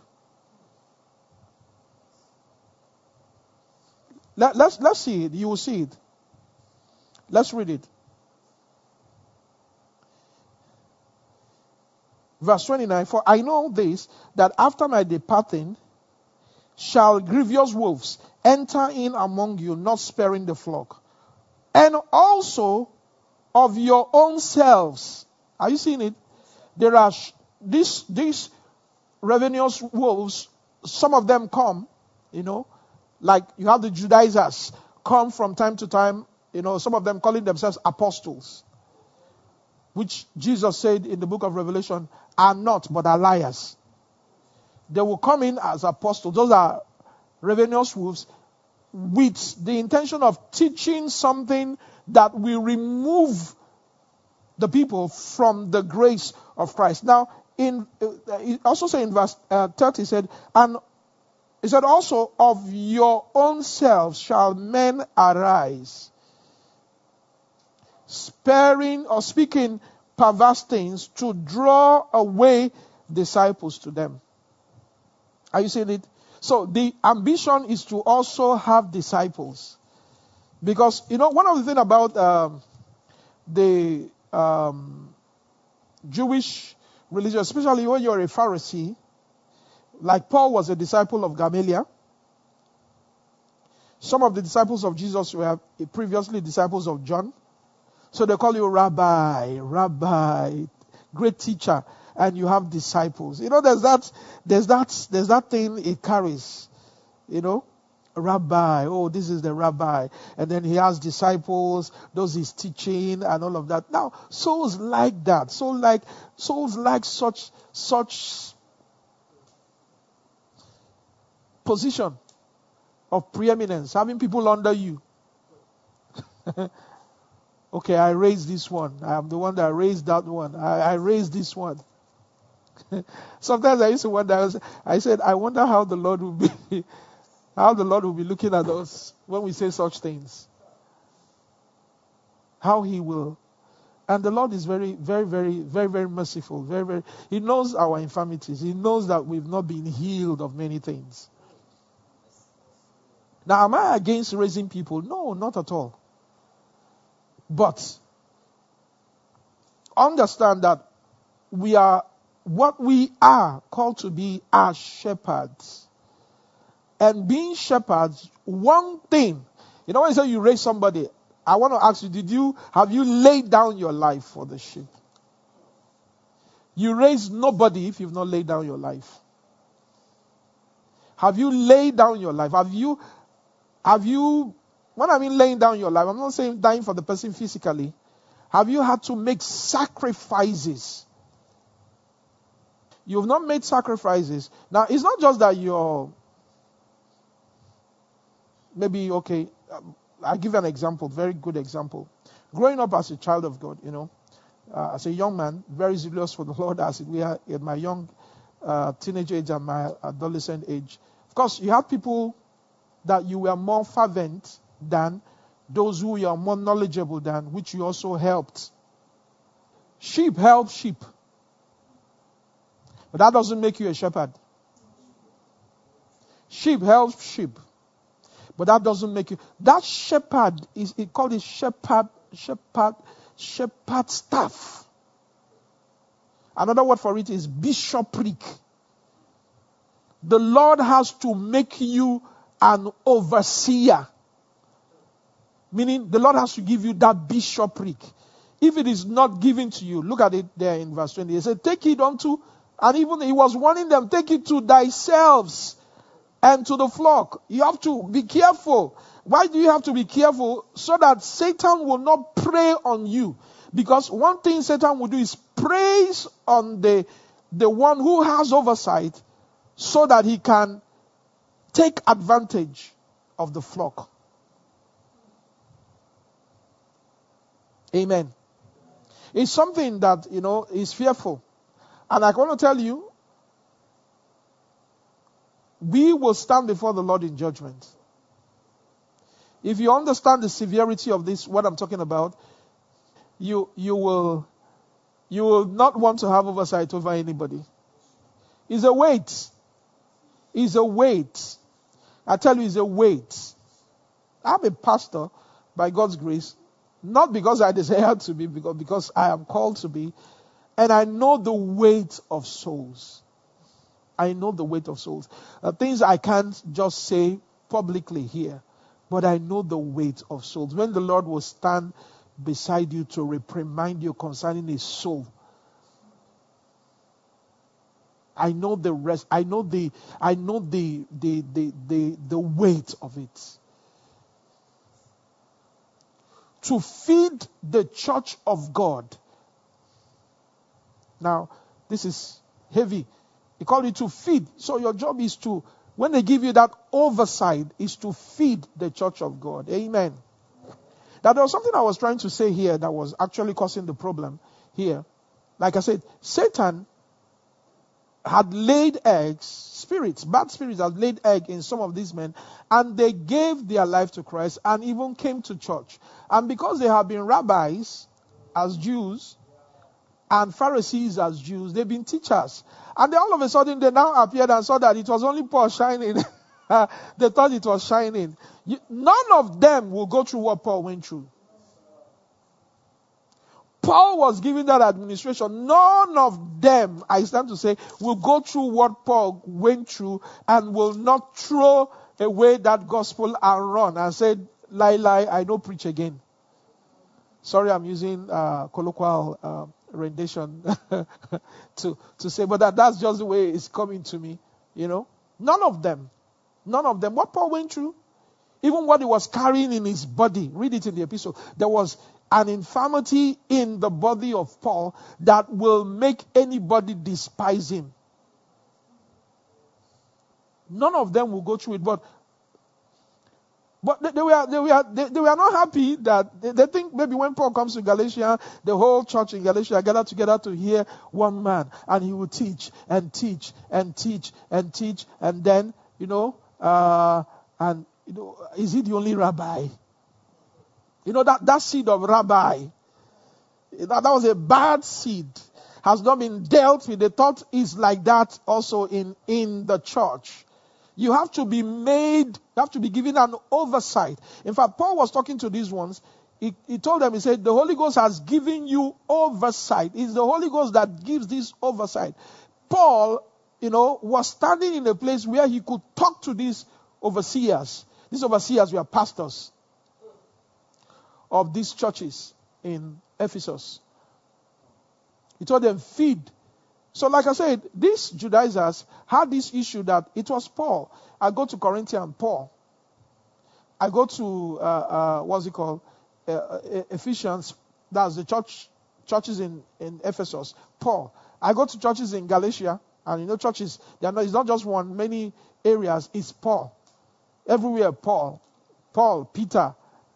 Let's see it. You will see it. Let's read it. Verse 29, for I know this, that after my departing shall grievous wolves enter in among you, not sparing the flock. And also of your own selves. Are you seeing it? There are these ravenous wolves. Some of them come, like you have the Judaizers come from time to time, some of them calling themselves apostles, which Jesus said in the book of Revelation are not, but are liars. They will come in as apostles. Those are ravenous wolves with the intention of teaching something that will remove the people from the grace of Christ. Now, it also say in verse 30, and he said also, of your own selves shall men arise, sparing or speaking perverse things to draw away disciples to them. Are you seeing it? So the ambition is to also have disciples. Because, one of the things about the Jewish religion, especially when you're a Pharisee, like Paul was a disciple of Gamaliel. Some of the disciples of Jesus were previously disciples of John. So they call you rabbi, great teacher, and you have disciples. There's that thing it carries. Rabbi, oh, this is the rabbi. And then he has disciples, those he's teaching and all of that. Now, souls like that. Souls like such position of preeminence, having people under you. Okay, I raised this one. I am the one that raised that one. I raised this one. Sometimes I used to wonder, I said, I wonder how the Lord will be looking at us when we say such things. How he will. And the Lord is very, very, very, very, very merciful. Very, very. He knows our infirmities. He knows that we've not been healed of many things. Now, am I against raising people? No, not at all. But understand that what we are called to be are shepherds. And being shepherds, one thing, when you say you raise somebody, I want to ask you, have you laid down your life for the sheep? You raise nobody if you've not laid down your life. Have you laid down your life? Have you, when I mean laying down your life, I'm not saying dying for the person physically. Have you had to make sacrifices? You've not made sacrifices. Now, it's not just that you're maybe, okay, I'll give you an example, very good example. Growing up as a child of God, as a young man, very zealous for the Lord as we are at my young teenage age and my adolescent age. Of course, you have people that you were more fervent than, those who you are more knowledgeable than, which you also helped. Sheep help sheep. But that doesn't make you a shepherd. Sheep help sheep. But that doesn't make you. That shepherd is called a shepherd staff. Another word for it is bishopric. The Lord has to make you an overseer. Meaning the Lord has to give you that bishopric. If it is not given to you, look at it there in verse 20. He said, take it unto, and even he was warning them, take it to thyself and to the flock. You have to be careful. Why do you have to be careful? So that Satan will not prey on you. Because one thing Satan will do is prey preys on the one who has oversight so that he can take advantage of the flock. Amen. It's something that, is fearful. And I want to tell you, we will stand before the Lord in judgment. If you understand the severity of this, what I'm talking about, you will not want to have oversight over anybody. It's a weight. It's a weight. I tell you, it's a weight. I'm a pastor by God's grace, not because I desire to be, because I am called to be, and I know the weight of souls. I know the weight of souls. Things I can't just say publicly here, but I know the weight of souls. When the Lord will stand beside you to reprimand you concerning his soul, I know the rest. I know the weight of it. To feed the church of God. Now, this is heavy. He called it to feed. So your job is to, when they give you that oversight, is to feed the church of God. Amen. Now, there was something I was trying to say here that was actually causing the problem here. Like I said, Satan had laid eggs, bad spirits had laid egg in some of these men, and they gave their life to Christ and even came to church. And because they have been rabbis as Jews and Pharisees as Jews, they've been teachers. And then all of a sudden they now appeared and saw that it was only Paul shining. They thought it was shining. None of them will go through what Paul went through. Paul was given that administration. None of them, I stand to say, will go through what Paul went through and will not throw away that gospel and run and say, lie, I don't preach again. Sorry, I'm using colloquial rendition to say, but that's just the way it's coming to me. None of them. What Paul went through, even what he was carrying in his body, read it in the epistle, there was an infirmity in the body of Paul that will make anybody despise him. None of them will go through it, but they were not happy that they think maybe when Paul comes to Galatia, the whole church in Galatia gathered together to hear one man, and he will teach and teach and teach and teach, and then is he the only rabbi? That seed of rabbi, that was a bad seed, has not been dealt with. The thought is like that also in the church. You have to be given an oversight. In fact, Paul was talking to these ones. He told them, he said, the Holy Ghost has given you oversight. It's the Holy Ghost that gives this oversight. Paul, was standing in a place where he could talk to these overseers. These overseers were pastors of these churches in Ephesus. He told them, feed. So like I said, these Judaizers had this issue that it was Paul. I go to Corinthians, Paul. I go to, Ephesians, that's the churches in Ephesus, Paul. I go to churches in Galatia, and churches, it's not just one, many areas, it's Paul. Everywhere, Paul, Peter,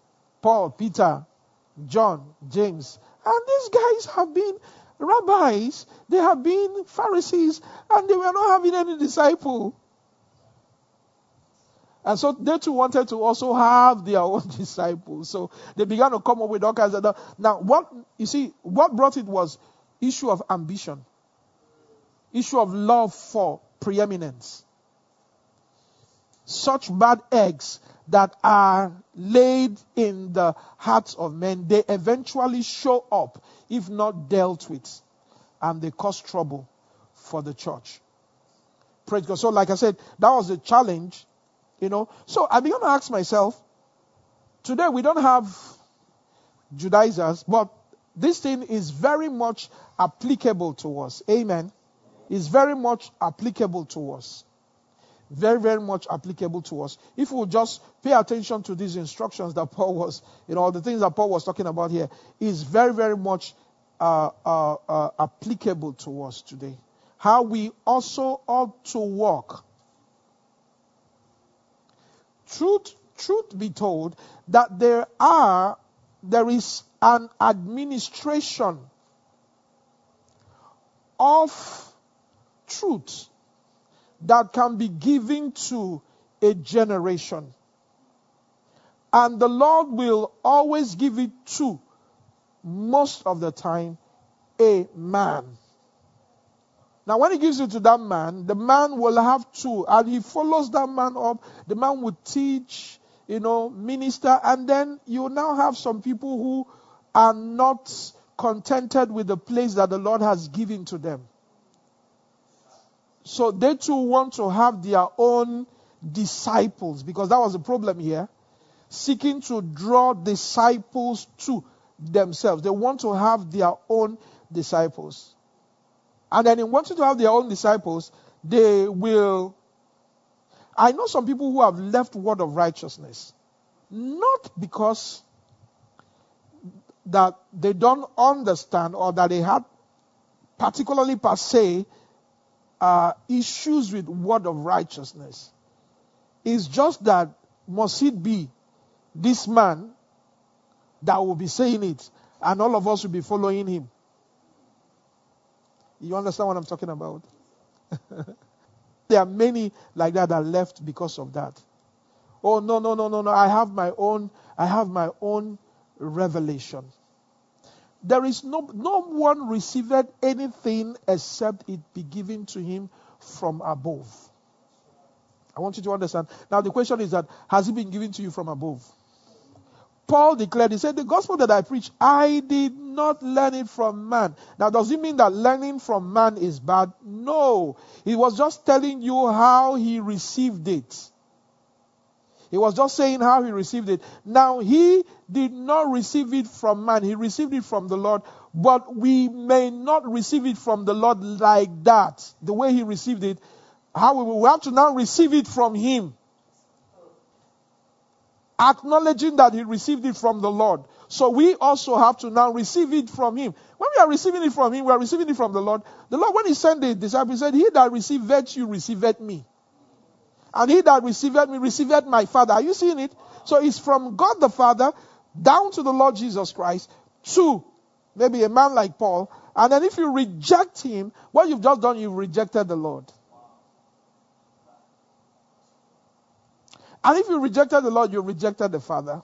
John, James. And these guys have been rabbis, they have been Pharisees, and they were not having any disciple. And so they too wanted to also have their own disciples. So they began to come up with all kinds of stuff. Now, what brought it was issue of ambition, issue of love for preeminence. Such bad eggs that are laid in the hearts of men, they eventually show up if not dealt with, and they cause trouble for the church. Praise God. So like I said, that was a challenge, So I began to ask myself, today we don't have Judaizers, but this thing is very much applicable to us. Amen. It's very much applicable to us. Very, very much applicable to us. If we just pay attention to these instructions that Paul was, the things that Paul was talking about here, is very, very much applicable to us today. How we also ought to walk. Truth be told, that there is an administration of truth that can be given to a generation. And the Lord will always give it to, most of the time, a man. Now, when he gives it to that man, the man will have to, and he follows that man up. The man will teach, minister, and then you now have some people who are not contented with the place that the Lord has given to them. So they too want to have their own disciples, because that was the problem here. Seeking to draw disciples to themselves. They want to have their own disciples. And then in wanting to have their own disciples, they will... I know some people who have left Word of Righteousness, not because that they don't understand or that they had particularly per se issues with Word of Righteousness. It's just that must it be this man that will be saying it and all of us will be following him? You understand what I'm talking about? There are many like that left because of that. Oh, no. I have my own revelation. There is no one receiveth anything except it be given to him from above. I want you to understand. Now the question is that, has it been given to you from above? Paul declared, he said, the gospel that I preach, I did not learn it from man. Now, does it mean that learning from man is bad? No. He was just telling you how he received it. He was just saying how he received it. Now, he did not receive it from man. He received it from the Lord. But we may not receive it from the Lord like that. The way he received it. How we have to now receive it from him. Acknowledging that he received it from the Lord. So we also have to now receive it from him. When we are receiving it from him, we are receiving it from the Lord. The Lord, when he sent the disciples, he said, he that receiveth you, receiveth me. And he that receiveth me, receiveth my Father. Are you seeing it? So it's from God the Father down to the Lord Jesus Christ to maybe a man like Paul. And then if you reject him, what you've just done, you've rejected the Lord. And if you rejected the Lord, you rejected the Father.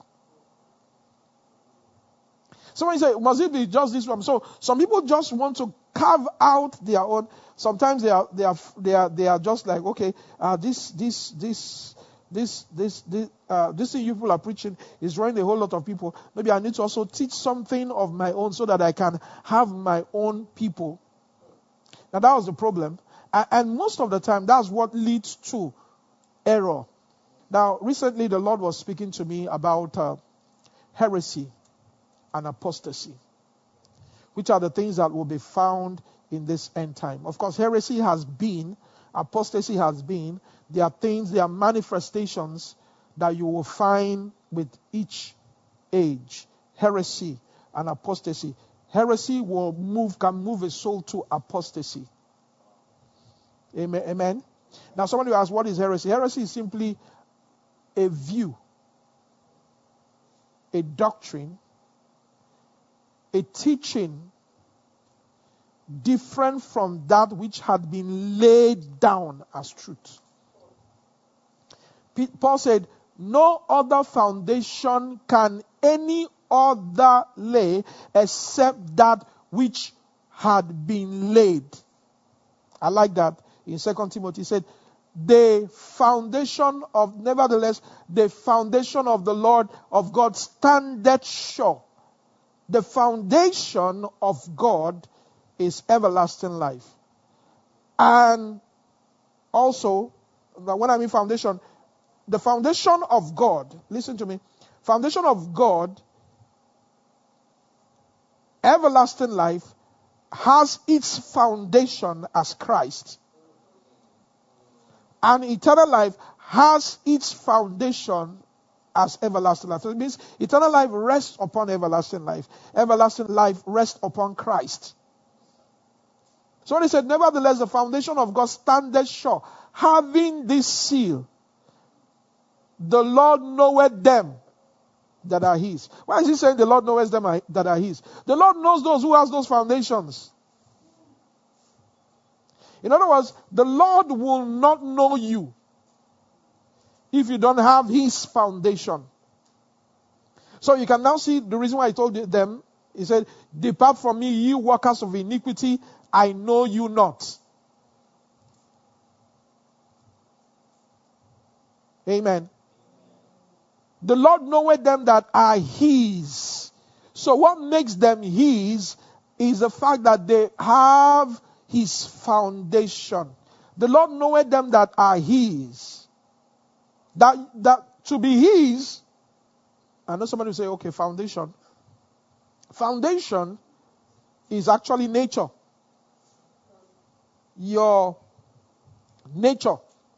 So when you say, must it be just this one? So some people just want to carve out their own. Sometimes they are just like, okay, this thing you people are preaching is drawing a whole lot of people. Maybe I need to also teach something of my own so that I can have my own people. Now that was the problem. And most of the time, that's what leads to error. Now, recently the Lord was speaking to me about heresy and apostasy, which are the things that will be found in this end time. Of course, heresy has been, apostasy has been. There are things, there are manifestations that you will find with each age. Heresy and apostasy. Heresy can move a soul to apostasy. Amen. Now, somebody will ask, what is heresy? Heresy is simply a view, a doctrine, a teaching different from that which had been laid down as truth. Paul said, no other foundation can any other lay except that which had been laid. I like that. In 2 Timothy, he said, the foundation of the Lord of God standeth sure. The foundation of God is everlasting life. And also, when I mean foundation, the foundation of God, listen to me, foundation of God, everlasting life, has its foundation as Christ. And eternal life has its foundation as everlasting life. So it means eternal life rests upon everlasting life. Everlasting life rests upon Christ. So he said, nevertheless, the foundation of God standeth sure, having this seal. The Lord knoweth them that are his. Why is he saying the Lord knoweth them that are his? The Lord knows those who has those foundations. In other words, the Lord will not know you if you don't have his foundation. So you can now see the reason why he told them. He said, depart from me, ye workers of iniquity, I know you not. Amen. The Lord knoweth them that are his. So what makes them his is the fact that they have his foundation. The Lord knoweth them that are his. That to be his, I know somebody will say, okay, foundation. Foundation is actually nature. Your nature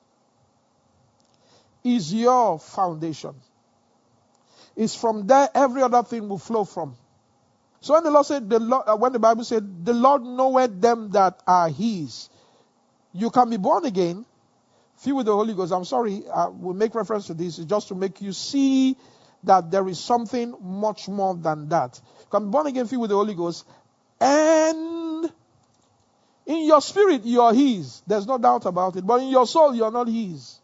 is your foundation. It's from there every other thing will flow from. So when the Lord said, when the Bible said, the Lord knoweth them that are his, you can be born again, filled with the Holy Ghost. I'm sorry, I will make reference to this just to make you see that there is something much more than that. You can be born again, filled with the Holy Ghost, and in your spirit you are his. There's no doubt about it. But in your soul you are not his.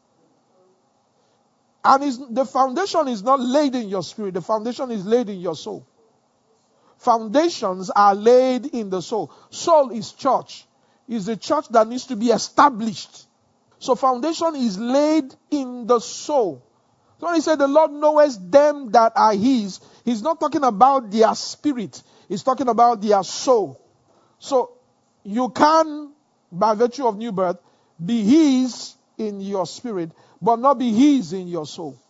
And the foundation is not laid in your spirit. The foundation is laid in your soul. Foundations are laid in the soul. Soul is church. Is the church that needs to be established. So foundation is laid in the soul. So when he said the Lord knoweth them that are his, he's not talking about their spirit. He's talking about their soul. So you can, by virtue of new birth, be his in your spirit, but not be his in your soul.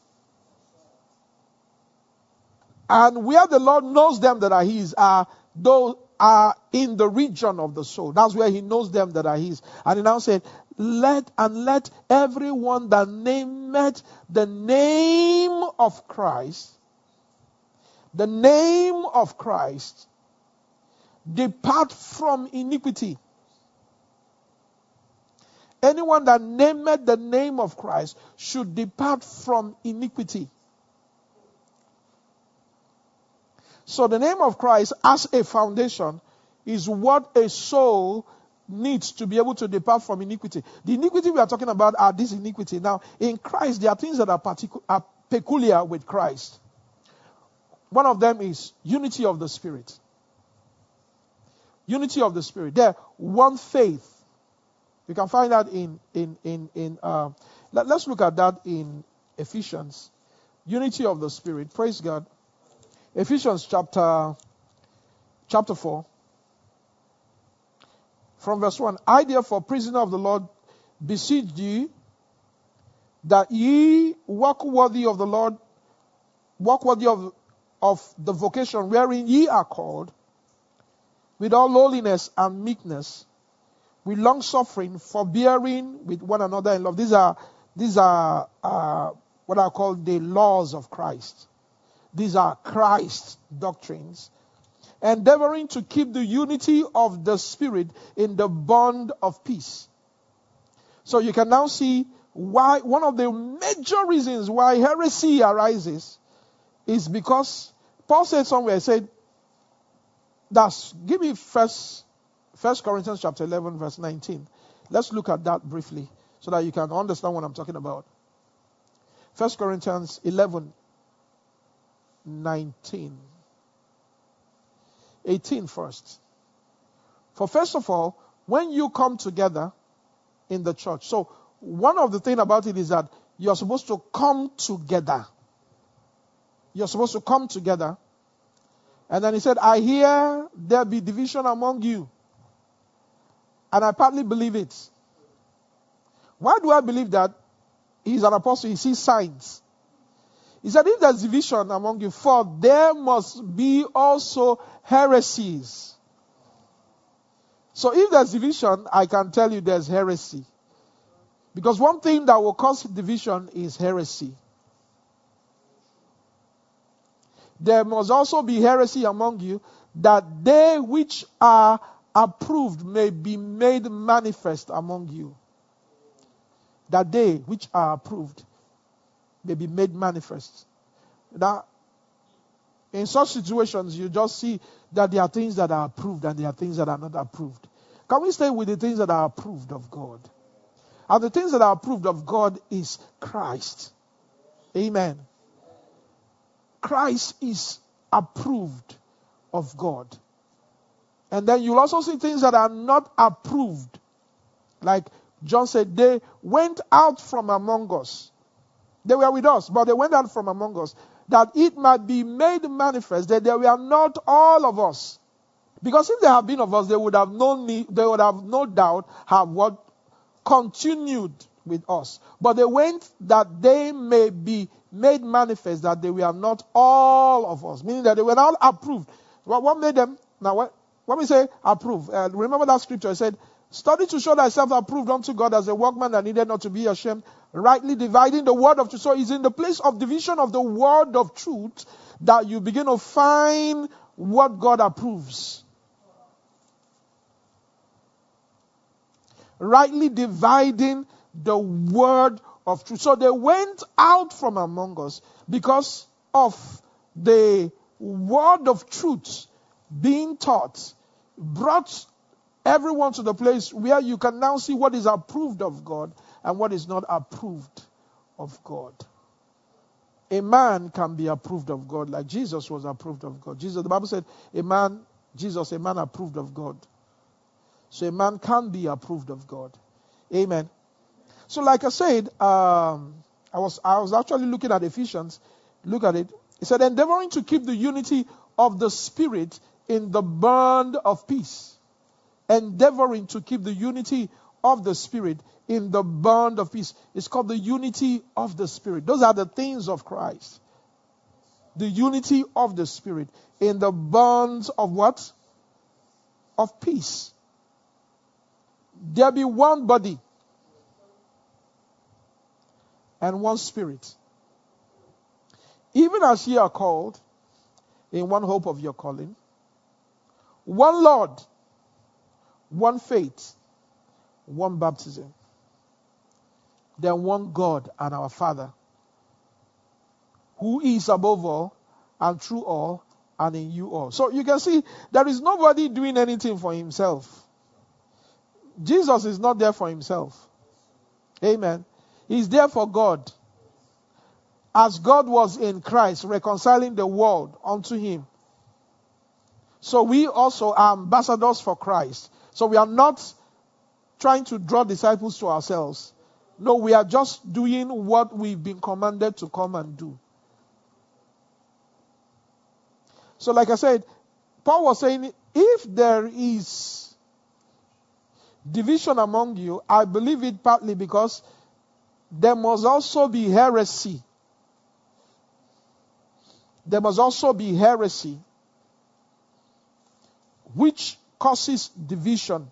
And where the Lord knows them that are his those are in the region of the soul. That's where he knows them that are his. And he now said, let everyone that nameth the name of Christ, depart from iniquity. Anyone that nameth the name of Christ should depart from iniquity. So the name of Christ as a foundation is what a soul needs to be able to depart from iniquity. The iniquity we are talking about are this iniquity. Now, in Christ, there are things that are peculiar with Christ. One of them is unity of the Spirit. Unity of the Spirit. There, one faith. You can find that let's look at that in Ephesians. Unity of the Spirit. Praise God. Ephesians chapter 4. From verse 1. I therefore, prisoner of the Lord, beseech you that ye walk worthy of the Lord, walk worthy of the vocation wherein ye are called, with all lowliness and meekness, with long suffering, forbearing with one another in love. These are what I call the laws of Christ. These are Christ's doctrines. Endeavoring to keep the unity of the Spirit in the bond of peace. So you can now see why one of the major reasons why heresy arises is because Paul said somewhere, he said, give me First Corinthians chapter 11 verse 19. Let's look at that briefly so that you can understand what I'm talking about. 1 Corinthians 11, 19. 18 first. For first of all, when you come together in the church. So one of the things about it is that you're supposed to come together. You're supposed to come together. And then he said, I hear there be division among you. And I partly believe it. Why do I believe that? He's an apostle, he sees signs. He said, if there's division among you, for there must be also heresies. So if there's division, I can tell you there's heresy. Because one thing that will cause division is heresy. there must also be heresy among you, that they which are approved may be made manifest among you. That they which are approved may be made manifest. Now, in such situations, you just see that there are things that are approved and there are things that are not approved. Can we stay with the things that are approved of God? And the things that are approved of God is Christ. Amen. Christ is approved of God. And then you'll also see things that are not approved. Like John said, they went out from among us. They were with us, but they went out from among us, that it might be made manifest that they were not all of us. Because if they had been of us, they would have no doubt have what continued with us. But they went that they may be made manifest that they were not all of us, meaning that they were not approved. What made them? Now, when we say approved, remember that scripture, it said, study to show thyself approved unto God as a workman that needed not to be ashamed, rightly dividing the word of truth. So it's in the place of division of the word of truth that you begin to find what God approves. Rightly dividing the word of truth. So they went out from among us because of the word of truth being taught, brought everyone to the place where you can now see what is approved of God and what is not approved of God. A man can be approved of God like Jesus was approved of God. The Bible said, a man approved of God. So a man can be approved of God. Amen. So like I said, I was actually looking at Ephesians. Look at it. It said, endeavoring to keep the unity of the Spirit in the bond of peace. Endeavoring to keep the unity of the Spirit in the bond of peace. It's called the unity of the Spirit. Those are the things of Christ. The unity of the Spirit in the bonds of what? Of peace. There be one body and one Spirit. Even as ye are called in one hope of your calling, one Lord, one faith, one baptism, then one God and our Father, who is above all and through all and in you all. So you can see there is nobody doing anything for himself. Jesus is not there for himself. Amen. He's there for God. As God was in Christ, reconciling the world unto him. So we also are ambassadors for Christ. So we are not trying to draw disciples to ourselves. No, we are just doing what we've been commanded to come and do. So like I said, Paul was saying, if there is division among you, I believe it partly because there must also be heresy. There must also be heresy, which causes division.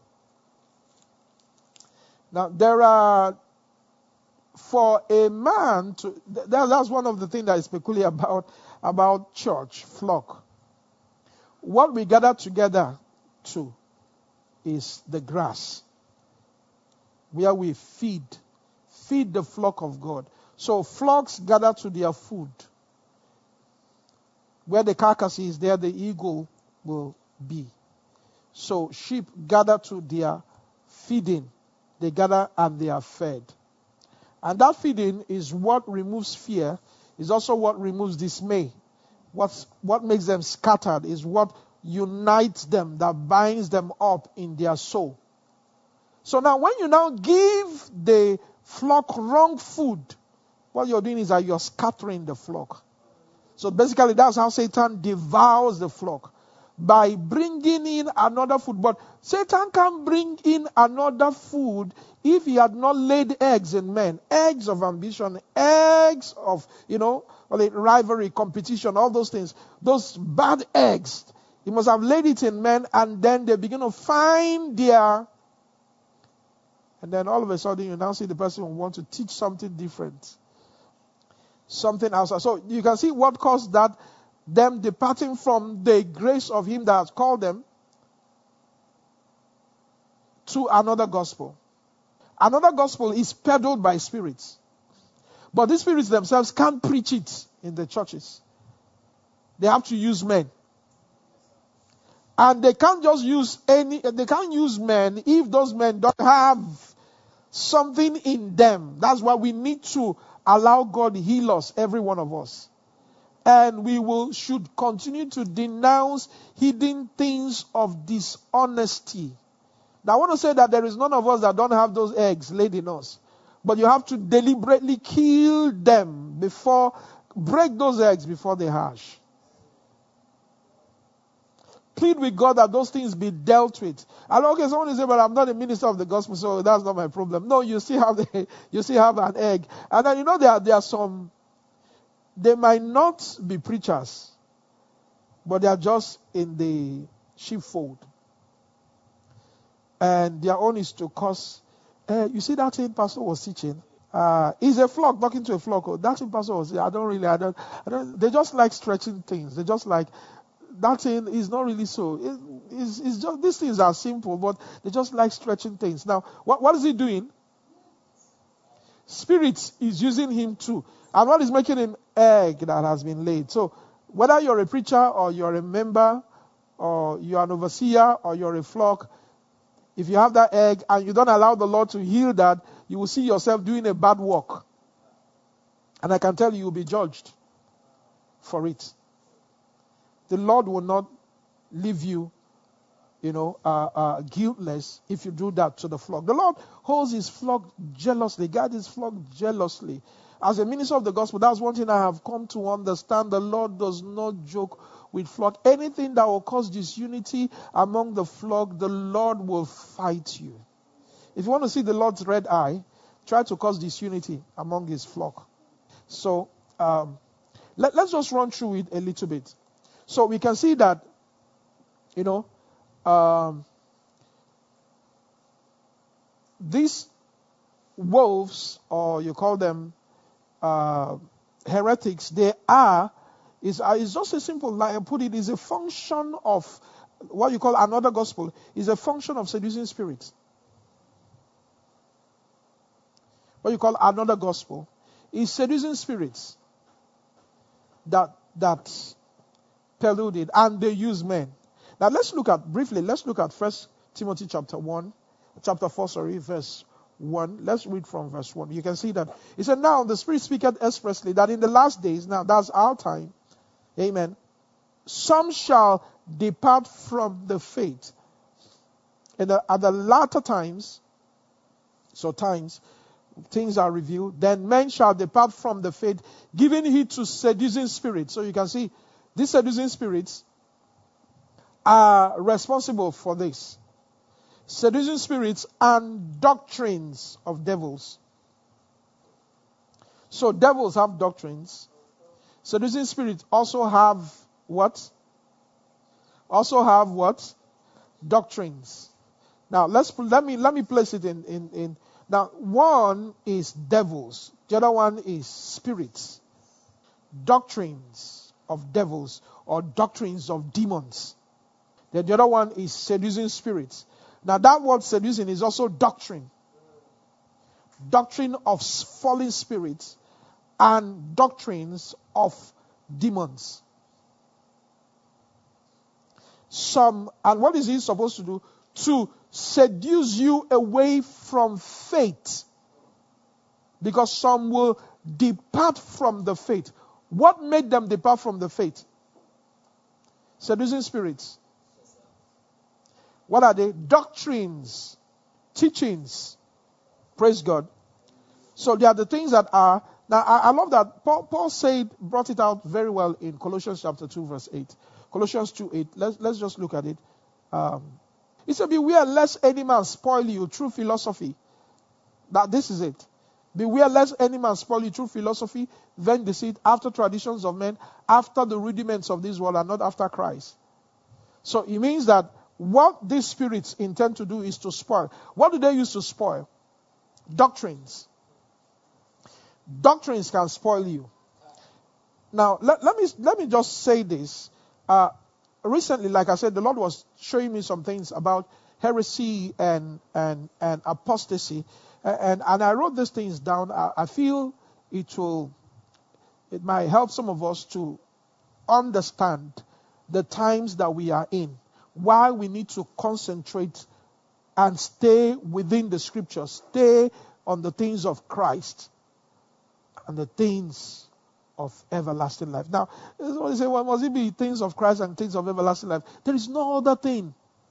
Now, there are, for a man to, that's one of the things that is peculiar about church, flock. What we gather together to is the grass, where we feed the flock of God. So flocks gather to their food. Where the carcass is, there the eagle will be. So sheep gather to their feeding. They gather and they are fed. And that feeding is what removes fear, is also what removes dismay. What makes them scattered is what unites them, that binds them up in their soul. So now when you now give the flock wrong food, what you're doing is that you're scattering the flock. So basically that's how Satan devours the flock, by bringing in another food. But Satan can bring in another food if he had not laid eggs in men. Eggs of ambition, eggs of, rivalry, competition, all those things. Those bad eggs. He must have laid it in men, and then they begin to find and then all of a sudden you now see the person who wants to teach something different. Something outside. So you can see what caused that them departing from the grace of him that has called them to another gospel. Another gospel is peddled by spirits. But these spirits themselves can't preach it in the churches. They have to use men. And they can't just use they can't use men if those men don't have something in them. That's why we need to allow God to heal us, every one of us. And we should continue to denounce hidden things of dishonesty. Now I want to say that there is none of us that don't have those eggs laid in us. But you have to deliberately kill them break those eggs before they hatch. Plead with God that those things be dealt with. And okay, someone will say, but I'm not a minister of the gospel, so that's not my problem. No, you still have an egg. And then there are some, they might not be preachers, but they are just in the sheepfold. And their own is to cause. You see that thing Pastor was teaching? Is a flock talking to a flock. That thing Pastor was saying, I don't. They just like stretching things. They just like, that thing is not really so. It's just, these things are simple, but they just like stretching things. Now, what is he doing? Spirit is using him too. And what is making an egg that has been laid? So, whether you're a preacher or you're a member or you're an overseer or you're a flock, if you have that egg and you don't allow the Lord to heal that, you will see yourself doing a bad work. And I can tell you, you'll be judged for it. The Lord will not leave you, guiltless if you do that to the flock. The Lord holds his flock jealously, guards his flock jealously. As a minister of the gospel, that's one thing I have come to understand. The Lord does not joke with flock. Anything that will cause disunity among the flock, the Lord will fight you. If you want to see the Lord's red eye, try to cause disunity among his flock. So, let's just run through it a little bit. So we can see that, these wolves, or you call them heretics, it's just a simple, like I put it, is a function of what you call another gospel, is a function of seducing spirits. What you call another gospel is seducing spirits that peluded, and they use men. Now let's look at 1 Timothy chapter 4, verse 1. Let's read from verse 1. You can see that. It said, now the Spirit speaketh expressly that in the last days, now that's our time, amen, some shall depart from the faith. And at the latter times, things are revealed, then men shall depart from the faith, giving heed to seducing spirits. So you can see, these seducing spirits are responsible for this. Seducing spirits and doctrines of devils. So devils have doctrines. Seducing spirits also have what? Doctrines. Now let me place it in. Now one is devils. The other one is spirits. Doctrines of devils or doctrines of demons. Then the other one is seducing spirits. Now that word seducing is also doctrine. Doctrine of fallen spirits and doctrines of demons. And what is he supposed to do? To seduce you away from faith. Because some will depart from the faith. What made them depart from the faith? Seducing spirits. What are they? Doctrines, teachings. Praise God. So they are the things that are. Now I love that Paul brought it out very well in Colossians chapter 2 verse 8. Colossians 2:8. Let's just look at it. He said, beware lest any man spoil you through philosophy. That this is it. Beware lest any man spoil you through philosophy, vain deceit, after traditions of men, after the rudiments of this world, and not after Christ. So it means that what these spirits intend to do is to spoil. What do they use to spoil? Doctrines. Doctrines can spoil you. Now, let me just say this. Recently, like I said, the Lord was showing me some things about heresy and apostasy, and I wrote these things down. I feel it might help some of us to understand the times that we are in, why we need to concentrate and stay within the scriptures, stay on the things of Christ and the things of everlasting life. Now, somebody say, well, must it be things of Christ and things of everlasting life? There is no other thing.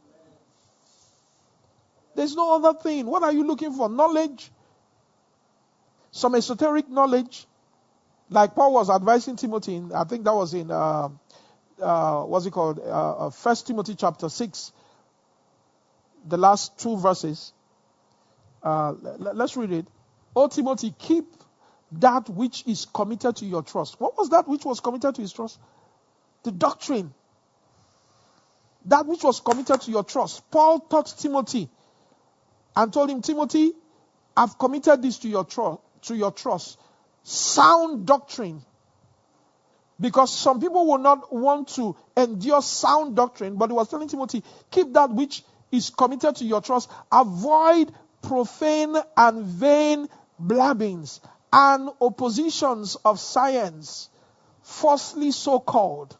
There's no other thing. What are you looking for? Knowledge? Some esoteric knowledge? Like Paul was advising Timothy, I think that was in, what's it called? 1 Timothy chapter 6, the last 2 verses. Let's read it. O Timothy, keep that which is committed to your trust. What was that which was committed to his trust? The doctrine. That which was committed to your trust. Paul taught Timothy and told him, Timothy, I've committed this to your trust. Sound doctrine. Because some people will not want to endure sound doctrine, but he was telling Timothy, keep that which is committed to your trust. Avoid profane and vain blabbings and oppositions of science, falsely so called.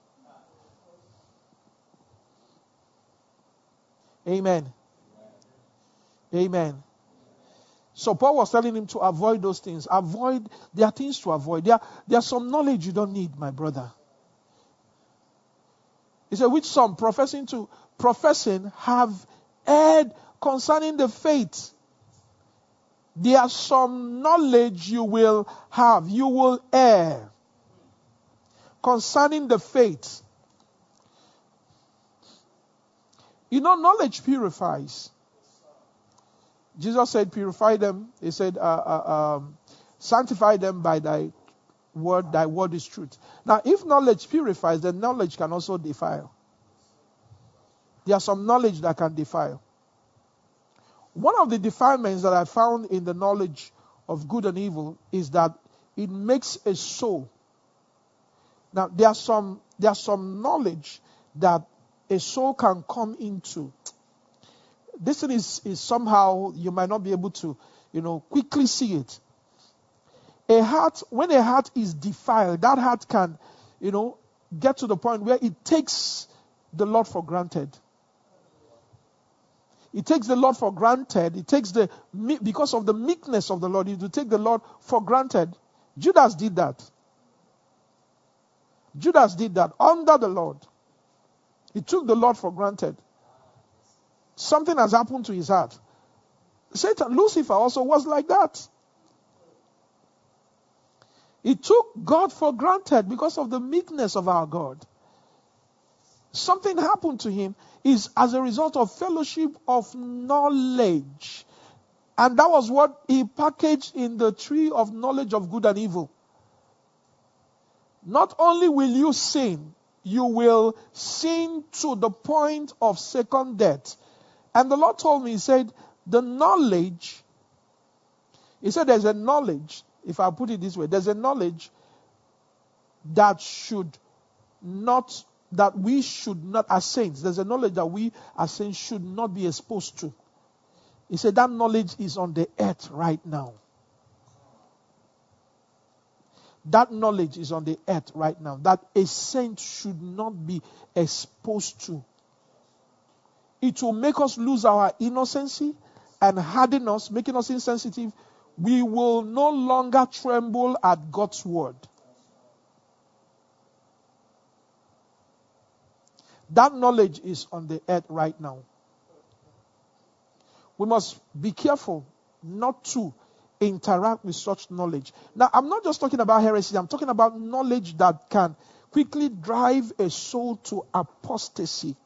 Amen. Amen. So Paul was telling him to avoid those things. There are things to avoid. There are some knowledge you don't need, my brother. He said, which some professing have erred concerning the faith. There are some knowledge you will have. You will err concerning the faith. You know, knowledge purifies. Jesus said, purify them. He said, sanctify them by thy word. Thy word is truth. Now, if knowledge purifies, then knowledge can also defile. There are some knowledge that can defile. One of the defilements that I found in the knowledge of good and evil is that it makes a soul. Now, there are some knowledge that a soul can come into. This thing is somehow, you might not be able to, quickly see it. When a heart is defiled, that heart can, get to the point where it takes the Lord for granted. It takes the Lord for granted. Because of the meekness of the Lord, it will take the Lord for granted. Judas did that. Judas did that under the Lord. He took the Lord for granted. Something has happened to his heart. Satan, Lucifer also was like that. He took God for granted because of the meekness of our God. Something happened to him is as a result of fellowship of knowledge. And that was what he packaged in the tree of knowledge of good and evil. Not only will you sin, you will sin to the point of second death. And the Lord told me, he said, there's a knowledge, if I put it this way, there's a knowledge that we should not, as saints, there's a knowledge that we as saints should not be exposed to. He said that knowledge is on the earth right now. That knowledge is on the earth right now, that a saint should not be exposed to. It will make us lose our innocency and harden us, making us insensitive. We will no longer tremble at God's word. That knowledge is on the earth right now. We must be careful not to interact with such knowledge. Now, I'm not just talking about heresy. I'm talking about knowledge that can quickly drive a soul to apostasy.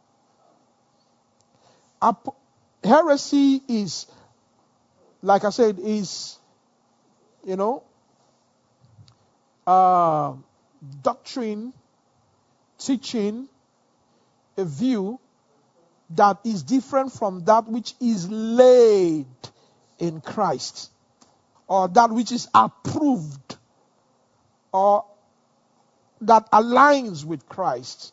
Heresy is, like I said, doctrine, teaching, a view that is different from that which is laid in Christ, or that which is approved, or that aligns with Christ.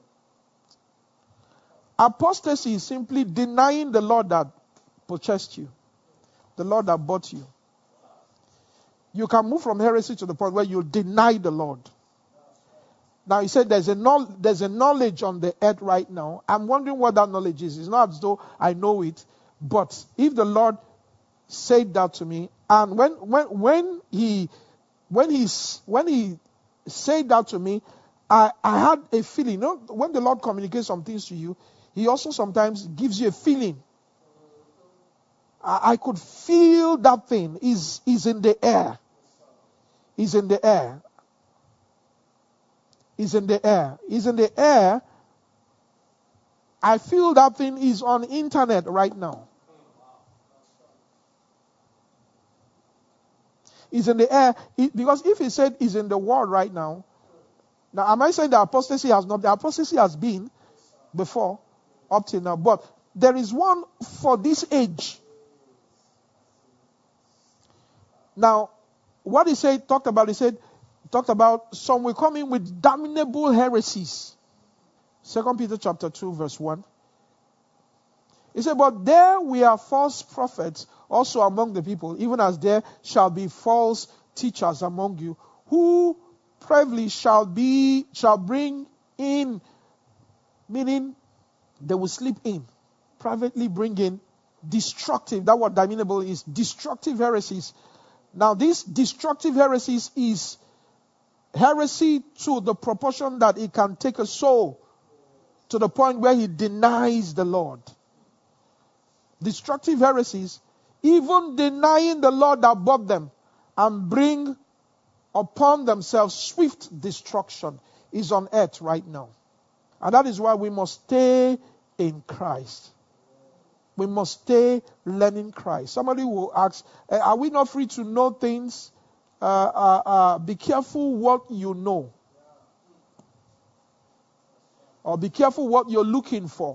Apostasy is simply denying the Lord that purchased you, the Lord that bought you. You can move from heresy to the point where you deny the Lord. Now, he said there's a knowledge on the earth right now. I'm wondering what that knowledge is. It's not as though I know it. But if the Lord said that to me, and when he said that to me, I had a feeling. You know, when the Lord communicates some things to you, he also sometimes gives you a feeling. I could feel that thing is in the air. Is in the air. Is in the air. Is in the air. I feel that thing is on internet right now. Is in the air. Because if he said is in the world right now, am I saying that apostasy has not? The apostasy has been before, up till now. But there is one for this age. Now, what he said, talked about some will come in with damnable heresies. 2 Peter chapter 2, verse 1. He said, but there we are false prophets also among the people, even as there shall be false teachers among you, who privily shall bring in, meaning they will slip in, privately bring in destructive, that word damnable is destructive heresies. Now, these destructive heresies is heresy to the proportion that it can take a soul to the point where he denies the Lord. Destructive heresies, even denying the Lord that bought them and bring upon themselves swift destruction, is on earth right now. And that is why we must stay in Christ. We must stay learning Christ. Somebody will ask, are we not free to know things? Be careful what you know. Or be careful what you're looking for.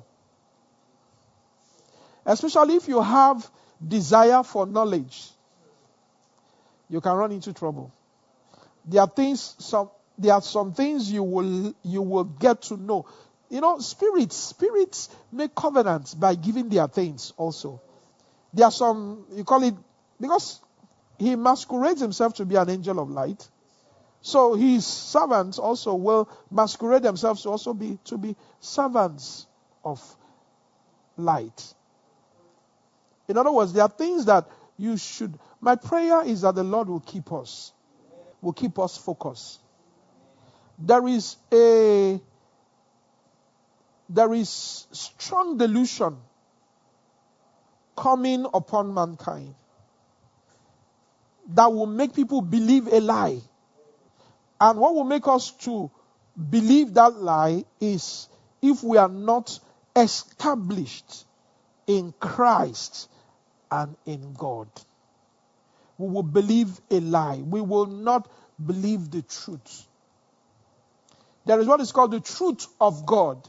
Especially if you have desire for knowledge, you can run into trouble. There are some things you will get to know. You know, spirits make covenants by giving their things also. There are some, you call it, because he masquerades himself to be an angel of light. So his servants also will masquerade themselves to also be servants of light. In other words, there are things that you should, my prayer is that the Lord will keep us focused. There is strong delusion coming upon mankind that will make people believe a lie. And what will make us to believe that lie is if we are not established in Christ and in God. We will believe a lie. We will not believe the truth. There is what is called the truth of God.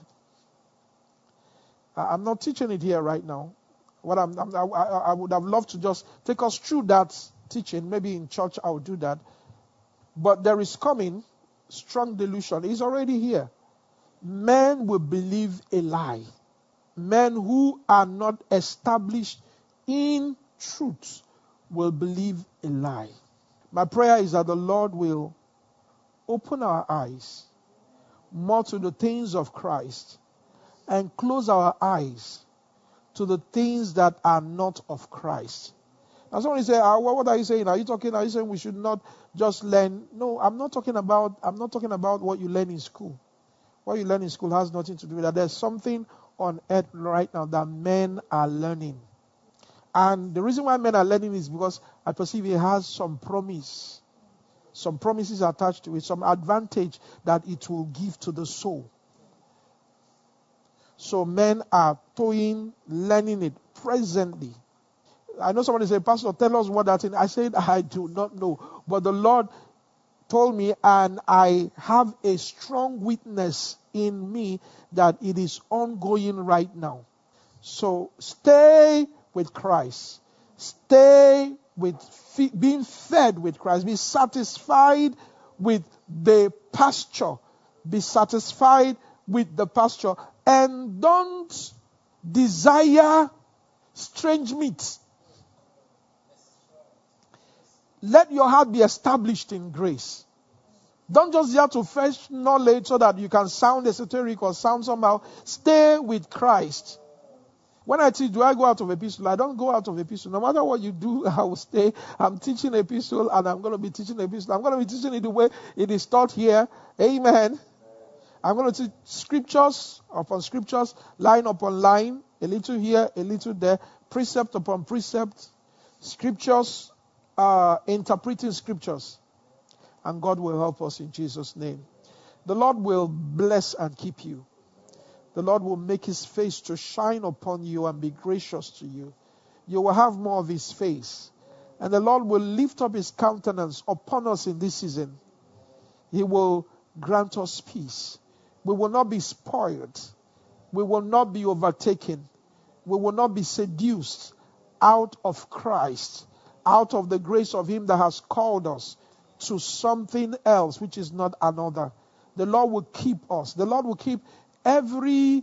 I'm not teaching it here right now. I would have loved to just take us through that teaching. Maybe in church I will do that. But there is coming strong delusion. It's already here. Men will believe a lie. Men who are not established in truth will believe a lie. My prayer is that the Lord will open our eyes more to the things of Christ and close our eyes to the things that are not of Christ. Now somebody say, what are you saying? Are you saying we should not just learn? No, I'm not talking about what you learn in school. What you learn in school has nothing to do with that. There's something on earth right now that men are learning. And the reason why men are learning is because I perceive it has some promise. Some promises attached to it, some advantage that it will give to the soul. So men are learning it presently. I know somebody say, Pastor, tell us what that is. I said, I do not know. But the Lord told me, and I have a strong witness in me that it is ongoing right now. So stay with Christ. Stay with being fed with Christ. Be satisfied with the pasture. Be satisfied with the pasture. And don't desire strange meat. Let your heart be established in grace. Don't just desire to fetch knowledge so that you can sound esoteric or sound somehow. Stay with Christ. When I teach, do I go out of epistle? I don't go out of epistle. No matter what you do, I will stay. I'm teaching epistle and I'm going to be teaching epistle. I'm going to be teaching it the way it is taught here. Amen. I'm going to teach scriptures upon scriptures, line upon line, a little here, a little there, precept upon precept, scriptures, interpreting scriptures. And God will help us in Jesus' name. The Lord will bless and keep you. The Lord will make his face to shine upon you and be gracious to you. You will have more of his face. And the Lord will lift up his countenance upon us in this season. He will grant us peace. We will not be spoiled. We will not be overtaken. We will not be seduced out of Christ, out of the grace of him that has called us to something else, which is not another. The Lord will keep us. The Lord will keep every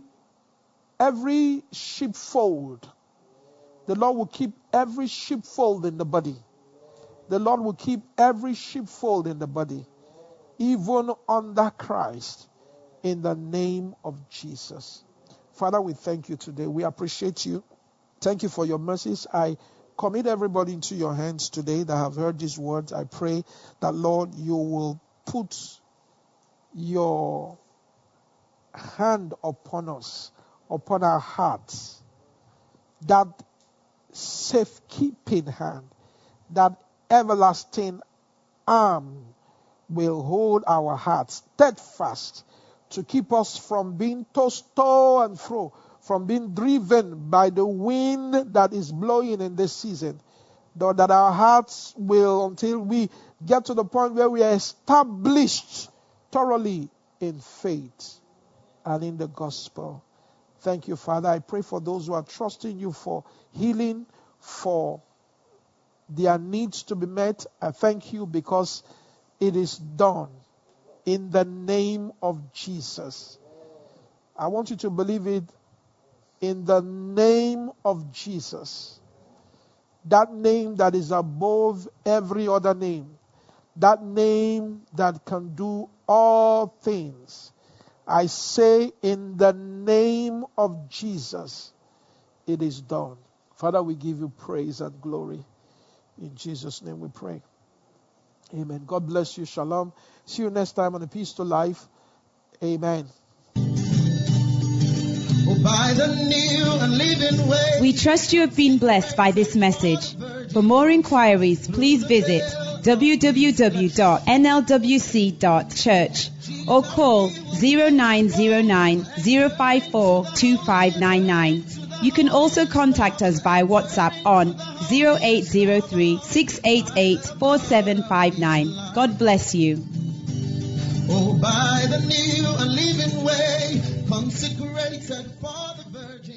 sheepfold. The Lord will keep every sheepfold in the body. The Lord will keep every sheepfold in the body, even under Christ, in the name of Jesus. Father, we thank you today. We appreciate you. Thank you for your mercies. I commit everybody into your hands today that have heard these words. I pray that, Lord, you will put your hand upon us, upon our hearts, that safekeeping hand, that everlasting arm will hold our hearts steadfast to keep us from being tossed to and fro, from being driven by the wind that is blowing in this season. That our hearts will, until we get to the point where we are established thoroughly in faith and in the gospel. Thank you, Father. I pray for those who are trusting you for healing, for their needs to be met. I thank you because it is done in the name of Jesus. I want you to believe it in the name of Jesus. That name that is above every other name. That name that can do all things. I say in the name of Jesus, it is done. Father, we give you praise and glory. In Jesus' name we pray. Amen. God bless you. Shalom. See you next time on A Peace to Life. Amen. We trust you have been blessed by this message. For more inquiries, please visit www.nlwc.church or call 0909 054 2599. You can also contact us via WhatsApp on 0803 688 4759. God bless you. Oh, by the new and living way, consecrated for the Virgin.